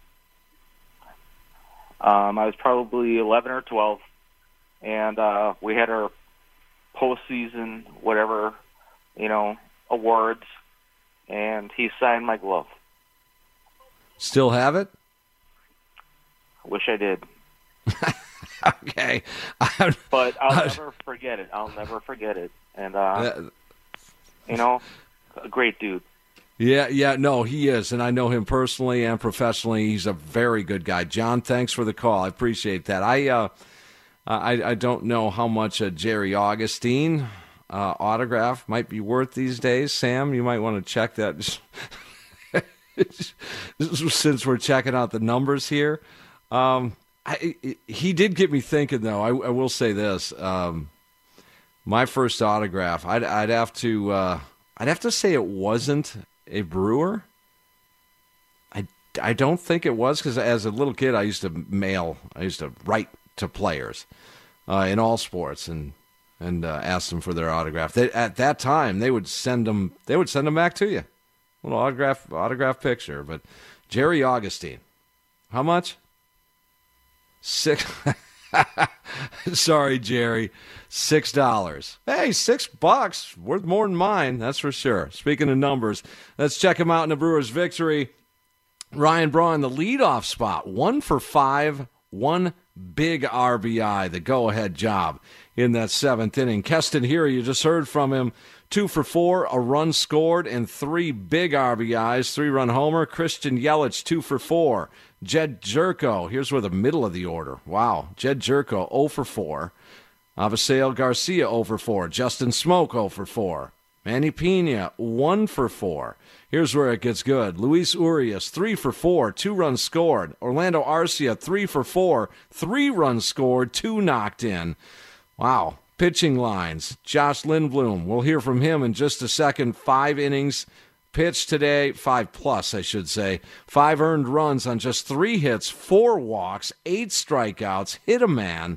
Speaker 16: I was probably 11 or 12, and we had our postseason whatever, awards, and he signed my glove.
Speaker 5: Still have it?
Speaker 16: Wish I did.
Speaker 5: Okay.
Speaker 16: But I'll never forget it. And, a great dude.
Speaker 5: Yeah, no, he is, and I know him personally and professionally. He's a very good guy. John, thanks for the call. I appreciate that. I don't know how much a Jerry Augustine autograph might be worth these days. Sam, you might want to check that since we're checking out the numbers here. He did get me thinking, though. I will say this: my first autograph, I'd have to say it wasn't a Brewer. I don't think it was, because as a little kid, I used to write to players in all sports and ask them for their autograph. At that time, they would send them back to you, a little autograph picture. But Jerry Augustine, how much? $6. Sorry, Jerry. $6. Hey, $6 worth more than mine, that's for sure. Speaking of numbers, let's check him out in the Brewers' victory. Ryan Braun, the leadoff spot, 1 for 5, 1 big RBI, the go-ahead job in that 7th inning. Keston here, you just heard from him, 2 for 4, a run scored, and 3 big RBIs, 3-run homer. Christian Yelich, 2 for 4. Jed Jerko, here's where the middle of the order. Wow, Jed Jerko, 0 for 4. Avisail Garcia, 0 for 4. Justin Smoke, 0 for 4. Manny Pena, 1 for 4. Here's where it gets good. Luis Urias, 3 for 4, 2 runs scored. Orlando Arcia, 3 for 4, 3 runs scored, 2 knocked in. Wow. Pitching lines. Josh Lindblom, we'll hear from him in just a second. 5 innings pitched today, 5+ I should say. 5 earned runs on just 3 hits, 4 walks, 8 strikeouts, hit a man.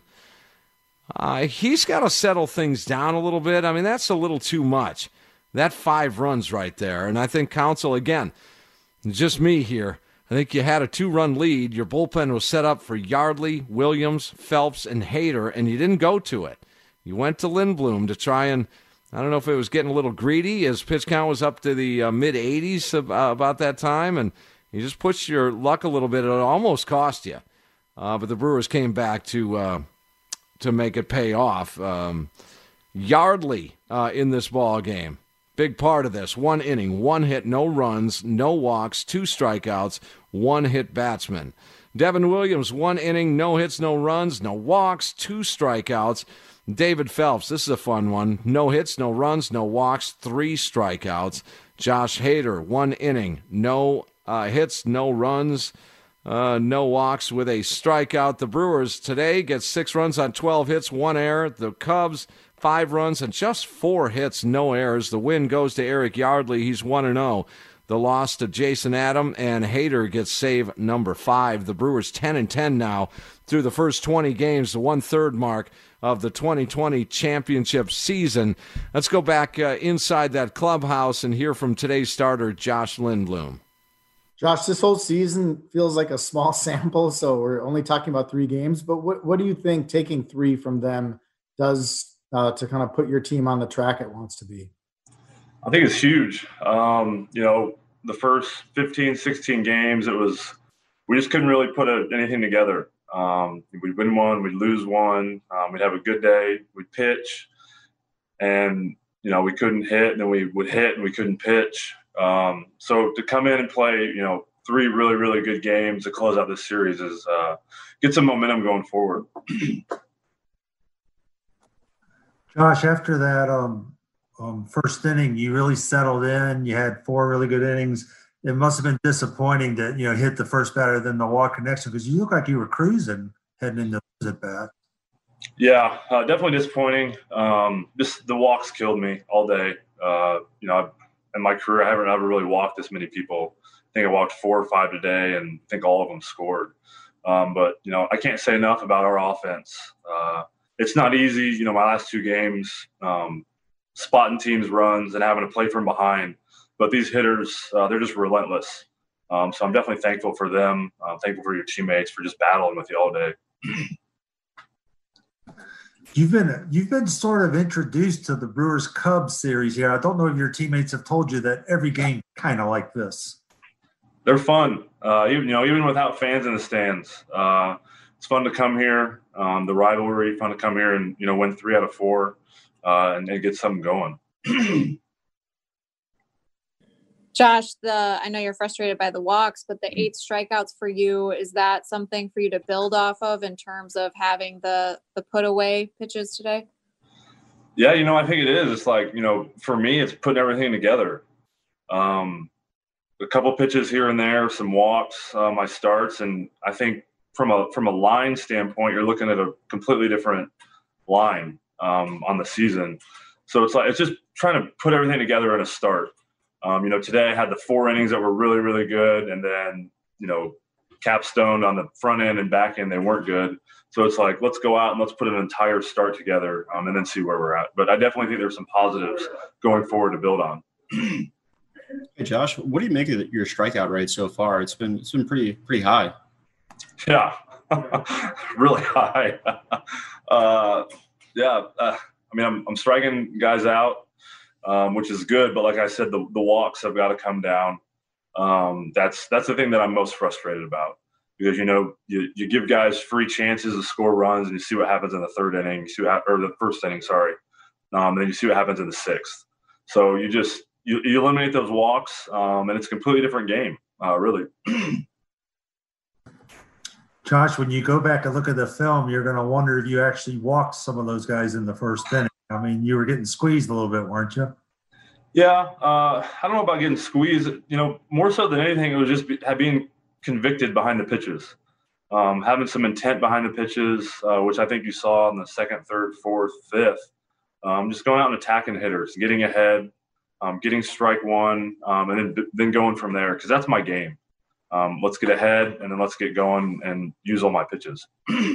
Speaker 5: He's got to settle things down a little bit. I mean, that's a little too much. That 5 runs right there. And I think Counsell, again, just me here, I think you had a 2-run lead. Your bullpen was set up for Yardley, Williams, Phelps, and Hader, and you didn't go to it. You went to Lindblom to try and, I don't know if it was getting a little greedy. His pitch count was up to the mid-80s about that time, and you just pushed your luck a little bit. It almost cost you. But the Brewers came back to make it pay off. Yardley in this ball game. Big part of this. 1 inning, 1 hit, no runs, no walks, 2 strikeouts, 1 hit batsman. Devin Williams, 1 inning, no hits, no runs, no walks, 2 strikeouts. David Phelps, this is a fun one. No hits, no runs, no walks, 3 strikeouts. Josh Hader, 1 inning, no hits, no runs, no walks with a strikeout. The Brewers today get 6 runs on 12 hits, 1 error. The Cubs, 5 runs and just 4 hits, no errors. The win goes to Eric Yardley. He's 1-0. The loss to Jason Adam, and Hader gets save number 5. The Brewers 10-10 now through the first 20 games, the 1/3 mark of the 2020 championship season. Let's go back inside that clubhouse and hear from today's starter, Josh Lindblom.
Speaker 11: Josh, this whole season feels like a small sample, so we're only talking about 3 games. But what do you think taking 3 from them does to kind of put your team on the track it wants to be?
Speaker 17: I think it's huge. The first 15, 16 games, we just couldn't really put anything together. We'd win one, we'd lose one, we'd have a good day, we'd pitch, and, we couldn't hit, and then we would hit and we couldn't pitch. So to come in and play, 3 really, really good games to close out this series is get some momentum going forward.
Speaker 14: Josh, after that first inning, you really settled in. You had 4 really good innings. It must have been disappointing that, hit the first batter, then the walk connection, because you look like you were cruising heading into the bat.
Speaker 17: Yeah, definitely disappointing. Just the walks killed me all day. In my career, I haven't ever really walked this many people. I think I walked 4 or 5 today, and I think all of them scored. But I can't say enough about our offense. It's not easy, my last 2 games, spotting teams' runs and having to play from behind. But these hitters, they're just relentless. So I'm definitely thankful for them. I'm thankful for your teammates for just battling with you all day.
Speaker 14: You've been sort of introduced to the Brewers Cubs series here. I don't know if your teammates have told you that every game kind of like this.
Speaker 17: They're fun, even without fans in the stands. It's fun to come here. The rivalry, fun to come here and win 3 out of 4 and get something going.
Speaker 18: Josh, I know you're frustrated by the walks, but the 8 strikeouts for you, is that something for you to build off of in terms of having the put away pitches today?
Speaker 17: Yeah, I think it is. It's like, for me, it's putting everything together. A couple pitches here and there, some walks, my starts, and I think from a line standpoint, you're looking at a completely different line on the season. So it's just trying to put everything together at a start. Today I had the 4 innings that were really, really good, and then, capstoned on the front end and back end, they weren't good. So it's like, let's go out and let's put an entire start together and then see where we're at. But I definitely think there's some positives going forward to build on.
Speaker 13: Hey, Josh, what do you make of your strikeout rate so far? It's been pretty high.
Speaker 17: Yeah, really high. I'm striking guys out, which is good. But like I said, the walks have got to come down. That's the thing that I'm most frustrated about, because you give guys free chances to score runs, and you see what happens in the 3rd inning, or the 1st inning, and then you see what happens in the 6th. So you eliminate those walks, and it's a completely different game, really.
Speaker 14: Josh, when you go back and look at the film, you're going to wonder if you actually walked some of those guys in the 1st inning. I mean, you were getting squeezed a little bit, weren't you?
Speaker 17: Yeah, I don't know about getting squeezed. More so than anything, it was just being convicted behind the pitches, having some intent behind the pitches, which I think you saw in the second, third, fourth, fifth. Just going out and attacking hitters, getting ahead, getting strike one, and then going from there, because that's my game. Let's get ahead, and then let's get going and use all my pitches.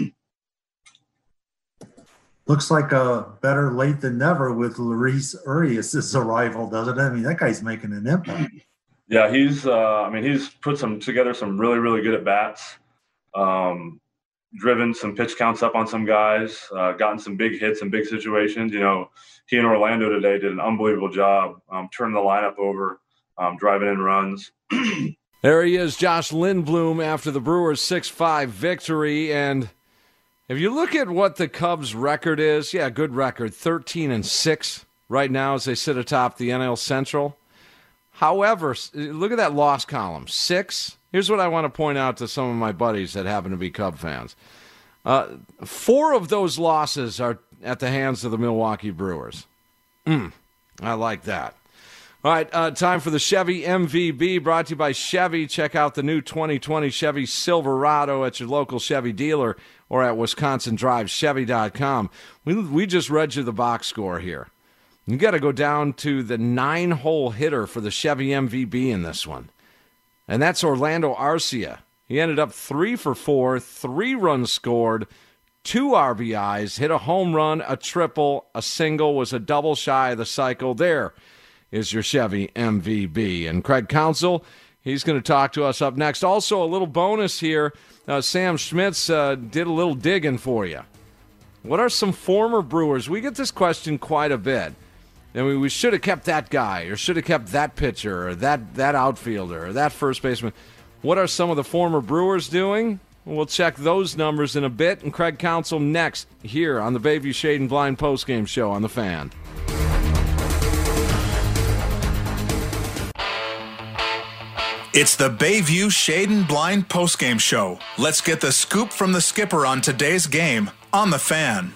Speaker 14: Looks like a better late than never with Luis Urias' arrival, doesn't it? I mean, that guy's making an impact.
Speaker 17: Yeah, he's put together some really, really good at bats, driven some pitch counts up on some guys, gotten some big hits in big situations. He and Orlando today did an unbelievable job turning the lineup over, driving in runs.
Speaker 5: There he is, Josh Lindblom, after the Brewers' 6-5 victory. And if you look at what the Cubs' record is, good record, 13-6 right now as they sit atop the NL Central. However, look at that loss column, 6. Here's what I want to point out to some of my buddies that happen to be Cub fans. 4 of those losses are at the hands of the Milwaukee Brewers. I like that. All right, time for the Chevy MVB, brought to you by Chevy. Check out the new 2020 Chevy Silverado at your local Chevy dealer or at WisconsinDriveChevy.com. We just read you the box score here. You got to go down to the 9-hole hitter for the Chevy MVB in this one, and that's Orlando Arcia. He ended up 3 for 4, 3 runs scored, 2 RBIs, hit a home run, a triple, a single, was a double shy of the cycle. There is your Chevy MVB. And Craig Counsell, he's going to talk to us up next. Also, a little bonus here. Sam Schmitz did a little digging for you. What are some former Brewers? We get this question quite a bit. I mean, we should have kept that guy, or should have kept that pitcher, or that outfielder, or that first baseman. What are some of the former Brewers doing? We'll check those numbers in a bit. And Craig Counsell next here on the Bayview Shade and Blind postgame show on The Fan.
Speaker 4: It's the Bayview Shade and Blind postgame show. Let's get the scoop from the skipper on today's game on The Fan.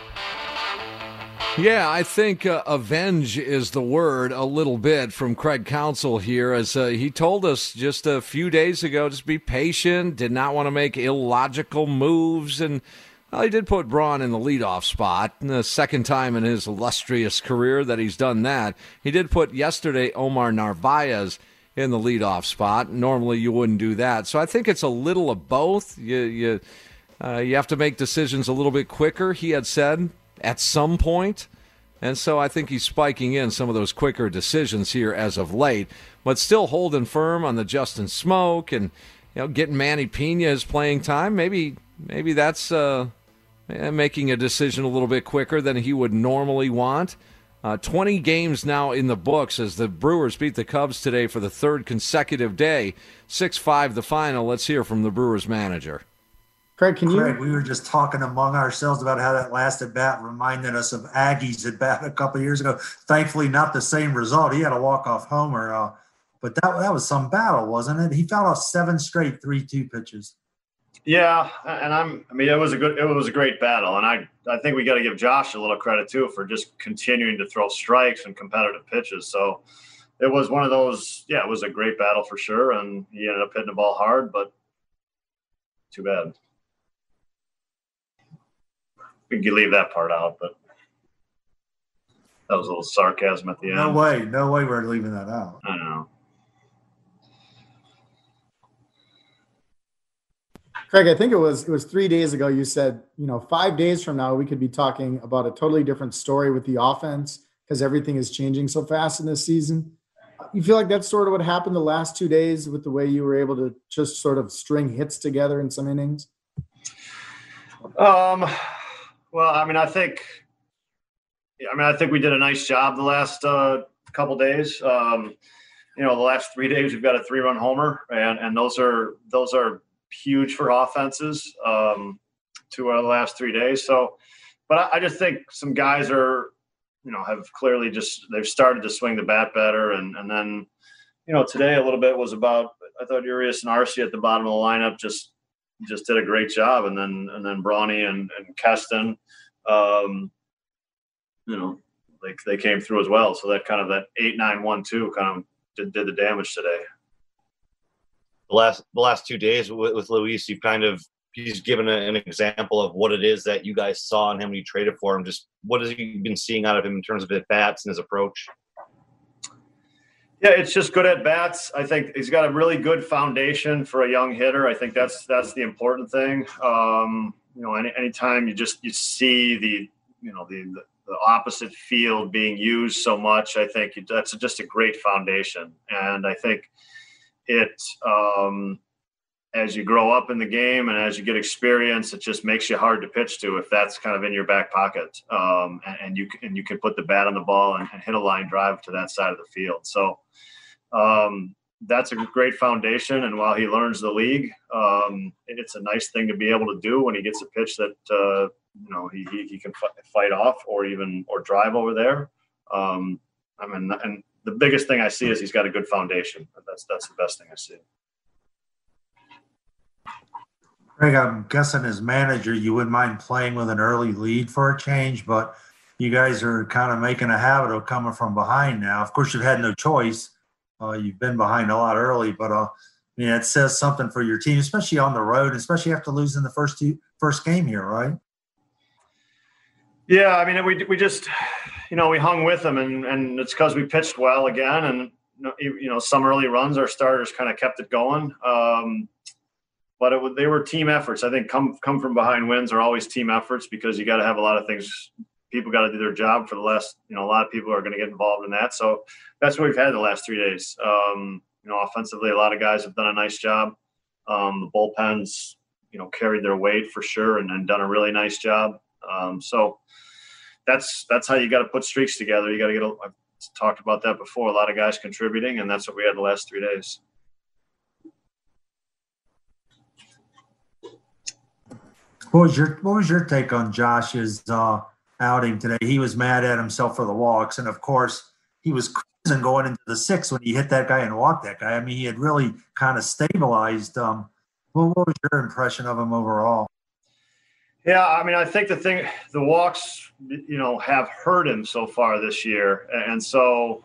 Speaker 5: Yeah, I think avenge is the word a little bit from Craig Counsell here, as he told us just a few days ago, just be patient, did not want to make illogical moves, and he did put Braun in the leadoff spot, the second time in his illustrious career that he's done that. He did put yesterday Omar Narvaez in the leadoff spot. Normally you wouldn't do that. So I think it's a little of both. You have to make decisions a little bit quicker, he had said, at some point. And so I think he's spiking in some of those quicker decisions here as of late, but still holding firm on the Justin Smoke and getting Manny Pena his playing time. Maybe that's making a decision a little bit quicker than he would normally want. 20 games now in the books as the Brewers beat the Cubs today for the third consecutive day. 6-5 the final. Let's hear from the Brewers manager.
Speaker 14: Craig, we were just talking among ourselves about how that last at-bat reminded us of Aggie's at-bat a couple of years ago. Thankfully, not the same result. He had a walk-off homer, but that was some battle, wasn't it? He fouled off 7 straight 3-2 pitches.
Speaker 19: Yeah, and it was a great battle, and I think we got to give Josh a little credit too for just continuing to throw strikes and competitive pitches. So it was one of those. Yeah, it was a great battle for sure, and he ended up hitting the ball hard, but too bad. We could leave that part out, but that was a little sarcasm at the end.
Speaker 14: No way we're leaving that out.
Speaker 19: I know.
Speaker 11: Craig, I think it was 3 days ago you said, 5 days from now we could be talking about a totally different story with the offense because everything is changing so fast in this season. You feel like that's sort of what happened the last 2 days with the way you were able to just sort of string hits together in some innings?
Speaker 19: Well, I think we did a nice job the last couple days. The last 3 days we've got a 3-run homer, and those are huge for offenses. 2 out of the last 3 days. So, but I just think some guys are, have clearly they've started to swing the bat better, and then, today a little bit was about. I thought Urias and Arcia at the bottom of the lineup just did a great job, and then Brawny and Keston, they came through as well. So that 8-9-1-2 kind of did the damage today.
Speaker 20: The last 2 days with Luis, he's given an example of what it is that you guys saw in him when you traded for him. Just what have you been seeing out of him in terms of his bats and his approach?
Speaker 19: Yeah, it's just good at bats. I think he's got a really good foundation for a young hitter. I think that's the important thing. Anytime you see the opposite field being used so much, I think that's just a great foundation. And I think it, as you grow up in the game and as you get experience, it just makes you hard to pitch to if that's kind of in your back pocket. And you can put the bat on the ball and hit a line drive to that side of the field. So that's a great foundation. And while he learns the league, it's a nice thing to be able to do when he gets a pitch that, he can fight off or drive over there. And the biggest thing I see is he's got a good foundation. That's the best thing I see.
Speaker 14: Greg, I'm guessing as manager, you wouldn't mind playing with an early lead for a change, but you guys are kind of making a habit of coming from behind now. Of course, you've had no choice. You've been behind a lot early, but it says something for your team, especially on the road, especially after losing the first game here, right?
Speaker 19: Yeah, I mean, we just, we hung with them, and it's because we pitched well again, and some early runs, our starters kind of kept it going. But they were team efforts. I think come from behind wins are always team efforts because you got to have a lot of things. People got to do their job for the last, a lot of people are going to get involved in that. So that's what we've had the last 3 days. Offensively, a lot of guys have done a nice job. The bullpens, carried their weight for sure and done a really nice job. So that's how you got to put streaks together. You got to I've talked about that before, a lot of guys contributing, and that's what we had the last 3 days.
Speaker 14: What was your take on Josh's outing today? He was mad at himself for the walks, and of course he was cruising going into the sixth when he hit that guy and walked that guy. I mean, he had really kind of stabilized. What was your impression of him overall?
Speaker 19: Yeah, I mean, I think the walks, have hurt him so far this year, and so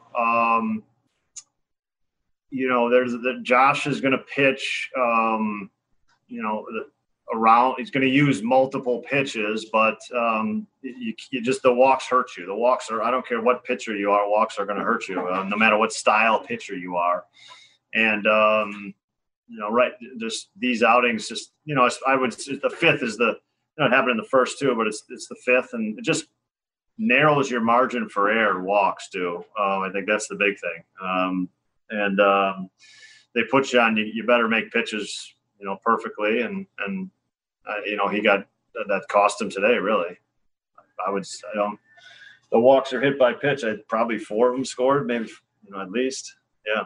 Speaker 19: Josh is going to pitch. Around, he's going to use multiple pitches, but the walks hurt you. The walks I don't care what pitcher you are, walks are going to hurt you, no matter what style pitcher you are. And just these outings, the fifth is it happened in the first two, but it's the fifth, and it just narrows your margin for error. Walks do. I think that's the big thing. They put you on. You better make pitches. Perfectly. And he got that cost him today, really. The walks are hit by pitch. Probably 4 of them scored, maybe, at least. Yeah.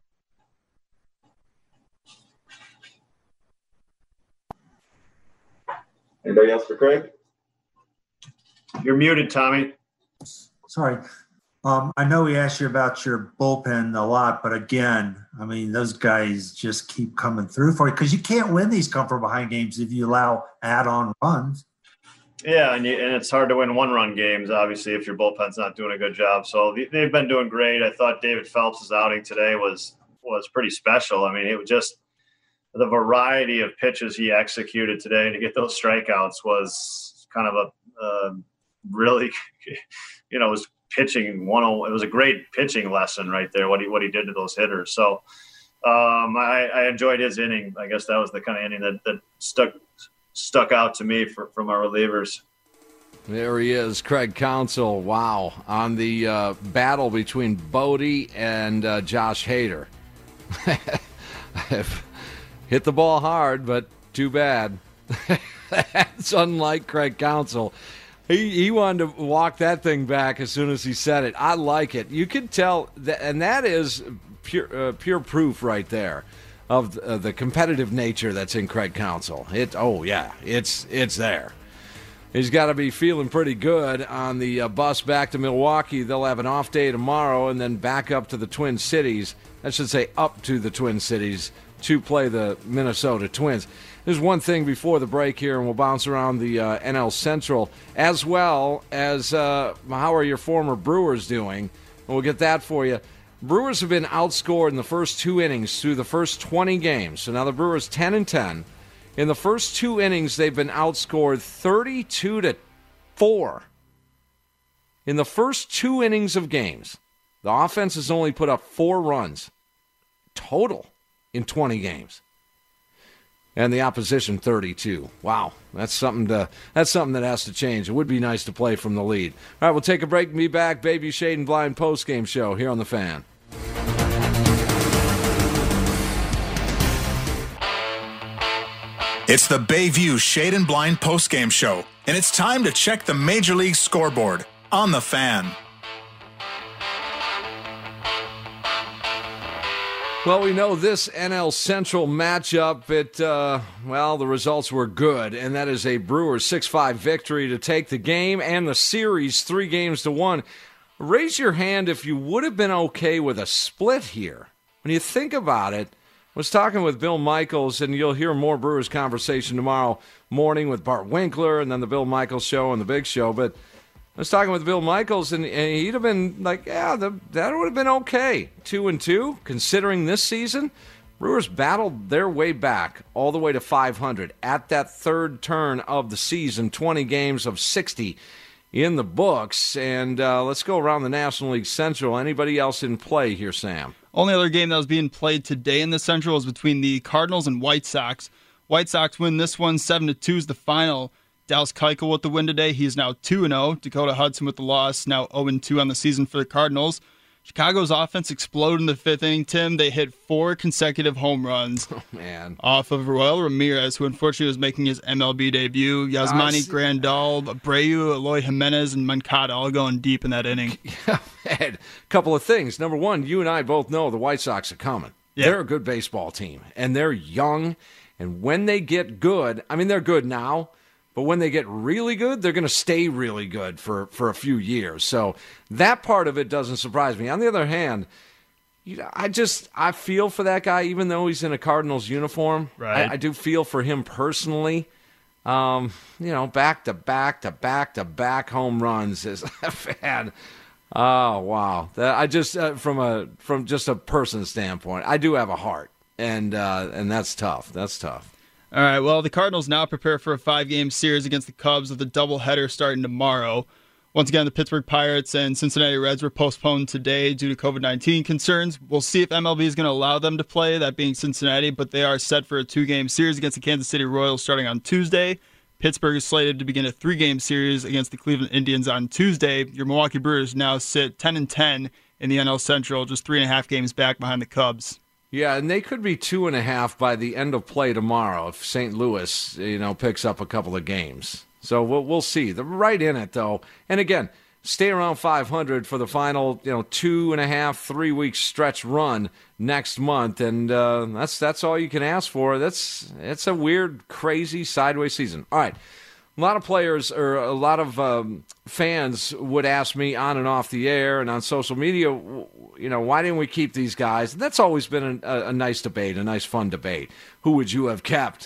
Speaker 15: Anybody else for Craig?
Speaker 19: You're muted, Tommy.
Speaker 14: Sorry. I know we asked you about your bullpen a lot, but again, I mean, those guys just keep coming through for you because you can't win these come-from-behind games if you allow add-on runs.
Speaker 19: Yeah, and it's hard to win one-run games, obviously, if your bullpen's not doing a good job. So they've been doing great. I thought David Phelps' outing today was pretty special. I mean, it was just the variety of pitches he executed today to get those strikeouts was kind of a really, it was pitching it was a great pitching lesson right there, what he did to those hitters. So I enjoyed his inning. I guess that was the kind of inning that stuck out to me from our relievers.
Speaker 5: There he is, Craig Counsell. Wow, on the battle between Bodie and Josh Hader. Hit the ball hard, but too bad. That's unlike Craig Counsell. He wanted to walk that thing back as soon as he said it. I like it. You can tell, and that is pure proof right there of the competitive nature that's in Craig Counsell. It's there. He's got to be feeling pretty good on the bus back to Milwaukee. They'll have an off day tomorrow and then back up to the Twin Cities. I should say up to the Twin Cities to play the Minnesota Twins. There's one thing before the break here, and we'll bounce around the NL Central, as well as how are your former Brewers doing? And we'll get that for you. Brewers have been outscored in the first 2 innings through the first 20 games. So now the Brewers 10-10. In the first 2 innings, they've been outscored 32-4. In the first 2 innings of games, the offense has only put up 4 runs total in 20 games. And the opposition 32. Wow, that's something that has to change. It would be nice to play from the lead. All right, we'll take a break and be back. Bayview Shade and Blind postgame show here on The Fan.
Speaker 4: It's the Bayview Shade and Blind postgame show, and it's time to check the Major League scoreboard on The Fan.
Speaker 5: Well, we know this NL Central matchup, the results were good, and that is a Brewers 6-5 victory to take the game and the series 3-1. Raise your hand if you would have been okay with a split here. When you think about it, I was talking with Bill Michaels, and you'll hear more Brewers conversation tomorrow morning with Bart Winkler and then the Bill Michaels show and the Big Show, but I was talking with Bill Michaels, and he'd have been like, yeah, that would have been okay. 2-2, considering this season. Brewers battled their way back all the way to 500 at that third turn of the season, 20 games of 60 in the books. And let's go around the National League Central. Anybody else in play here, Sam?
Speaker 6: Only other game that was being played today in the Central was between the Cardinals and White Sox. White Sox win this one, 7-2 is the final. Dallas Keuchel with the win today. He is now 2-0. Dakota Hudson with the loss, now 0-2 on the season for the Cardinals. Chicago's offense exploded in the 5th inning, Tim. They hit 4 consecutive home runs off of Royal Ramirez, who unfortunately was making his MLB debut. Yasmani Grandal, Abreu, Eloy Jimenez, and Moncada all going deep in that inning.
Speaker 5: A couple of things. Number one, you and I both know the White Sox are coming. Yeah. They're a good baseball team, and they're young. And when they get good, I mean, they're good now, but when they get really good, they're going to stay really good for a few years. So that part of it doesn't surprise me. On the other hand, I feel for that guy, even though he's in a Cardinals uniform.
Speaker 6: Right.
Speaker 5: I do feel for him personally. Back to back home runs is bad. Oh wow! I just from just a person's standpoint, I do have a heart, and that's tough. That's tough.
Speaker 6: All right, well, the Cardinals now prepare for a 5-game series against the Cubs with a doubleheader starting tomorrow. Once again, the Pittsburgh Pirates and Cincinnati Reds were postponed today due to COVID-19 concerns. We'll see if MLB is going to allow them to play, that being Cincinnati, but they are set for a 2-game series against the Kansas City Royals starting on Tuesday. Pittsburgh is slated to begin a 3-game series against the Cleveland Indians on Tuesday. Your Milwaukee Brewers now sit 10-10 in the NL Central, just 3.5 games back behind the Cubs.
Speaker 5: Yeah, and they could be 2.5 by the end of play tomorrow if St. Louis, picks up a couple of games. So we'll see. They're right in it, though. And again, stay around 500 for the final, 2.5, 3 week stretch run next month, and that's all you can ask for. It's a weird, crazy, sideways season. All right. A lot of players or a lot of fans would ask me on and off the air and on social media, why didn't we keep these guys? And that's always been a nice debate, a nice, fun debate. Who would you have kept?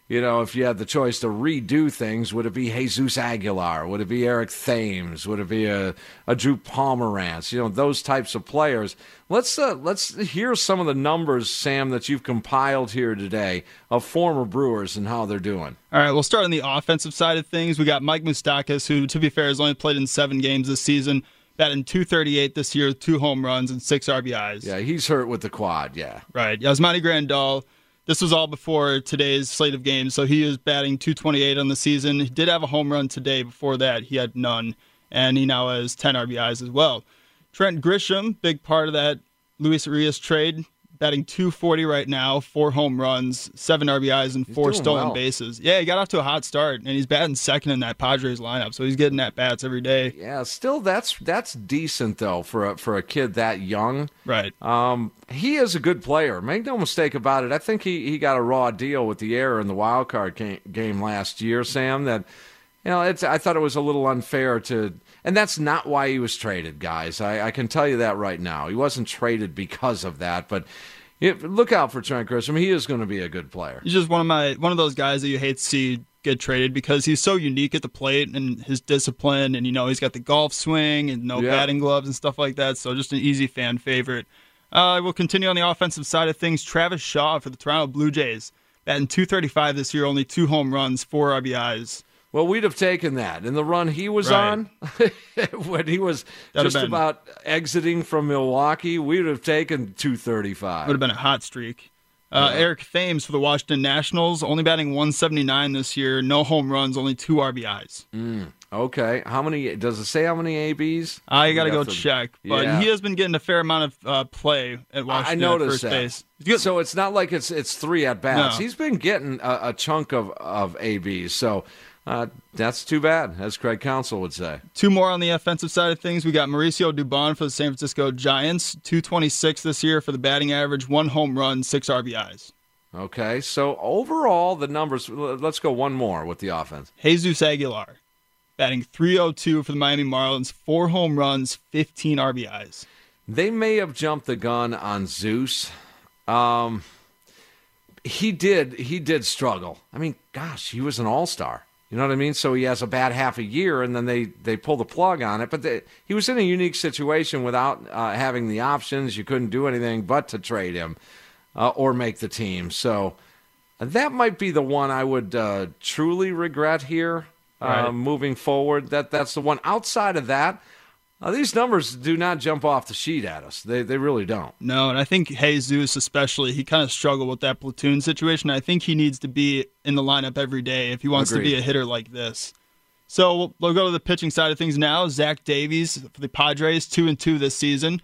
Speaker 5: If you had the choice to redo things, would it be Jesus Aguilar? Would it be Eric Thames? Would it be a Drew Pomerantz? Those types of players. Let's hear some of the numbers, Sam, that you've compiled here today of former Brewers and how they're doing.
Speaker 6: All right, we'll start on the offensive side of things. We got Mike Moustakas, who, to be fair, has only played in 7 games this season. Batting .238 this year, 2 home runs and 6 RBIs.
Speaker 5: Yeah, he's hurt with the quad, yeah.
Speaker 6: Right. Yasmani Grandal. This was all before today's slate of games, so he is batting .228 on the season. He did have a home run today. Before that, he had none, and he now has 10 RBIs as well. Trent Grisham, big part of that Luis Urias trade, batting .240 right now, 4 home runs, 7 RBIs, and 4 stolen bases. Yeah, he got off to a hot start, and he's batting second in that Padres lineup, so he's getting at bats every day.
Speaker 5: Yeah, still that's decent though for a kid that young.
Speaker 6: Right.
Speaker 5: He is a good player. Make no mistake about it. I think he got a raw deal with the error in the wild card game last year, Sam. That I thought it was a little unfair to. And that's not why he was traded, guys. I can tell you that right now. He wasn't traded because of that, but Look out for Trent Grisham. He is going to be a good player.
Speaker 6: He's just one of those guys that you hate to see get traded because he's so unique at the plate and his discipline, and he's got the golf swing and batting gloves and stuff like that. So just an easy fan favorite. We'll continue on the offensive side of things. Travis Shaw for the Toronto Blue Jays, batting .235 this year, only 2 home runs, 4 RBIs.
Speaker 5: Well, we'd have taken that. In the run he was on, when he was about exiting from Milwaukee, we would have taken .235.
Speaker 6: Would have been a hot streak. Eric Thames for the Washington Nationals, only batting .179 this year, no home runs, only 2 RBIs.
Speaker 5: Okay. How many? Does it say how many ABs?
Speaker 6: I got to go check. But he has been getting a fair amount of play at Washington
Speaker 5: I noticed
Speaker 6: at first
Speaker 5: base. So it's not like it's 3 at-bats.
Speaker 6: No.
Speaker 5: He's been getting a chunk of ABs. So that's too bad, as Craig Counsell would say.
Speaker 6: 2 more on the offensive side of things. We got Mauricio Dubon for the San Francisco Giants, .226 this year for the batting average, 1 home run, 6 RBIs.
Speaker 5: Okay, so overall, the numbers, let's go one more with the offense.
Speaker 6: Jesus Aguilar, batting .302 for the Miami Marlins, 4 home runs, 15 RBIs.
Speaker 5: They may have jumped the gun on Zeus. He did struggle. I mean, gosh, he was an all-star. You know what I mean? So he has a bad half a year, and then they pull the plug on it. But he was in a unique situation without having the options. You couldn't do anything but to trade him or make the team. So that might be the one I would truly regret here moving forward. That's the one. Outside of that, these numbers do not jump off the sheet at us. They really don't.
Speaker 6: No, and I think Jesus especially, he kind of struggled with that platoon situation. I think he needs to be in the lineup every day if he wants to be a hitter like this. So we'll go to the pitching side of things now. Zach Davies for the Padres, 2-2 this season,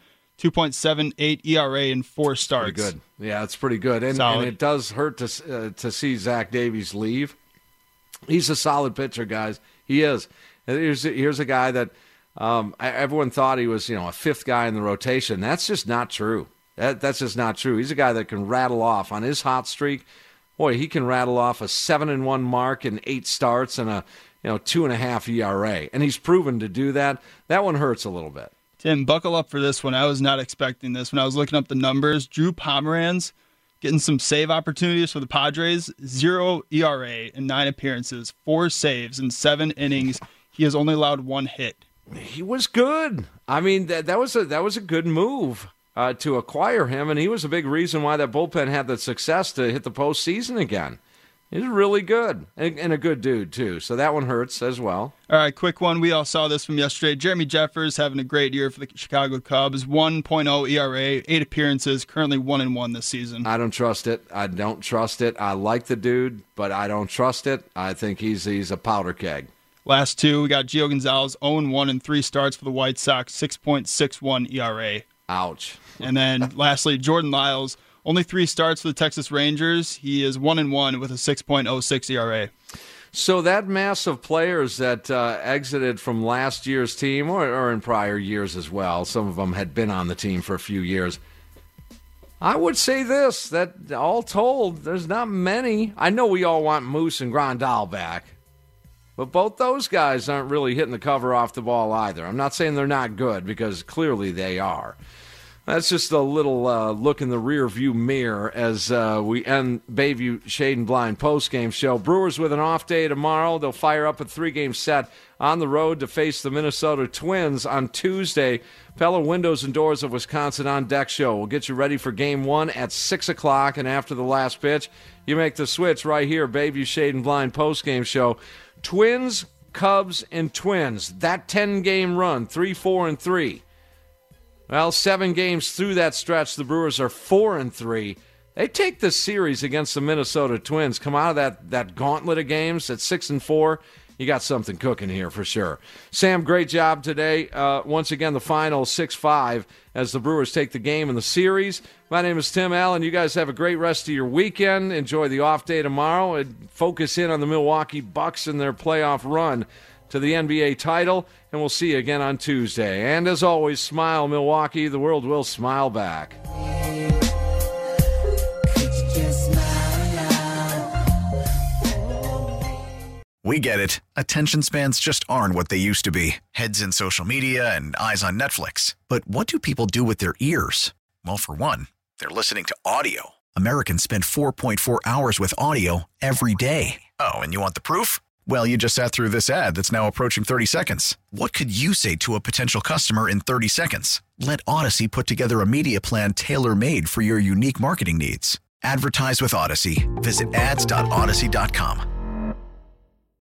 Speaker 6: 2.78 ERA in 4 starts.
Speaker 5: Pretty good. Yeah, it's pretty good. And it does hurt to see Zach Davies leave. He's a solid pitcher, guys. He is. And here's a guy that everyone thought he was, a 5th guy in the rotation. That's just not true. That's just not true. He's a guy that can rattle off on his hot streak. Boy, he can rattle off a 7-1 mark in 8 starts and a 2.5 ERA. And he's proven to do that. That one hurts a little bit.
Speaker 6: Tim, buckle up for this one. I was not expecting this. When I was looking up the numbers, Drew Pomeranz getting some save opportunities for the Padres. 0 ERA in 9 appearances, 4 saves in 7 innings. He has only allowed 1 hit.
Speaker 5: He was good. I mean, that was a good move to acquire him, and he was a big reason why that bullpen had the success to hit the postseason again. He's really good, and a good dude, too. So that one hurts as well.
Speaker 6: All right, quick one. We all saw this from yesterday. Jeremy Jeffers having a great year for the Chicago Cubs. 1.0 ERA, 8 appearances, currently 1-1 this season.
Speaker 5: I don't trust it. I like the dude, but I don't trust it. I think he's a powder keg.
Speaker 6: Last 2, we got Gio Gonzalez, 0-1 in 3 starts for the White Sox, 6.61 ERA.
Speaker 5: Ouch.
Speaker 6: And then lastly, Jordan Lyles, only 3 starts for the Texas Rangers. He is 1-1 with a 6.06 ERA.
Speaker 5: So that mass of players that exited from last year's team, or in prior years as well, some of them had been on the team for a few years. I would say this, that all told, there's not many. I know we all want Moose and Grandal back. But both those guys aren't really hitting the cover off the ball either. I'm not saying they're not good, because clearly they are. That's just a little look in the rear-view mirror as we end Bayview Shade and Blind postgame show. Brewers with an off day tomorrow. They'll fire up a 3-game set on the road to face the Minnesota Twins on Tuesday. Pella Windows and Doors of Wisconsin on deck show. We'll get you ready for Game 1 at 6 o'clock, and after the last pitch, you make the switch right here, Bayview Shade and Blind postgame show. Twins, Cubs, and Twins. That 10-game run, 3-4-3. Well, 7 games through that stretch, the Brewers are 4-3. They take the series against the Minnesota Twins, come out of that gauntlet of games at 6-4. You got something cooking here for sure. Sam, great job today. Once again, the final 6-5 as the Brewers take the game in the series. My name is Tim Allen. You guys have a great rest of your weekend. Enjoy the off day tomorrow and focus in on the Milwaukee Bucks and their playoff run to the NBA title. And we'll see you again on Tuesday. And as always, smile, Milwaukee. The world will smile back.
Speaker 3: We get it. Attention spans just aren't what they used to be. Heads in social media and eyes on Netflix. But what do people do with their ears? Well, for one, They're listening to audio. Americans spend 4.4 hours with audio every day. Oh, and you want the proof? Well, you just sat through this ad that's now approaching 30 seconds. What could you say to a potential customer in 30 seconds? Let Odyssey put together a media plan tailor-made for your unique marketing needs. Advertise with Odyssey. Visit ads.odyssey.com.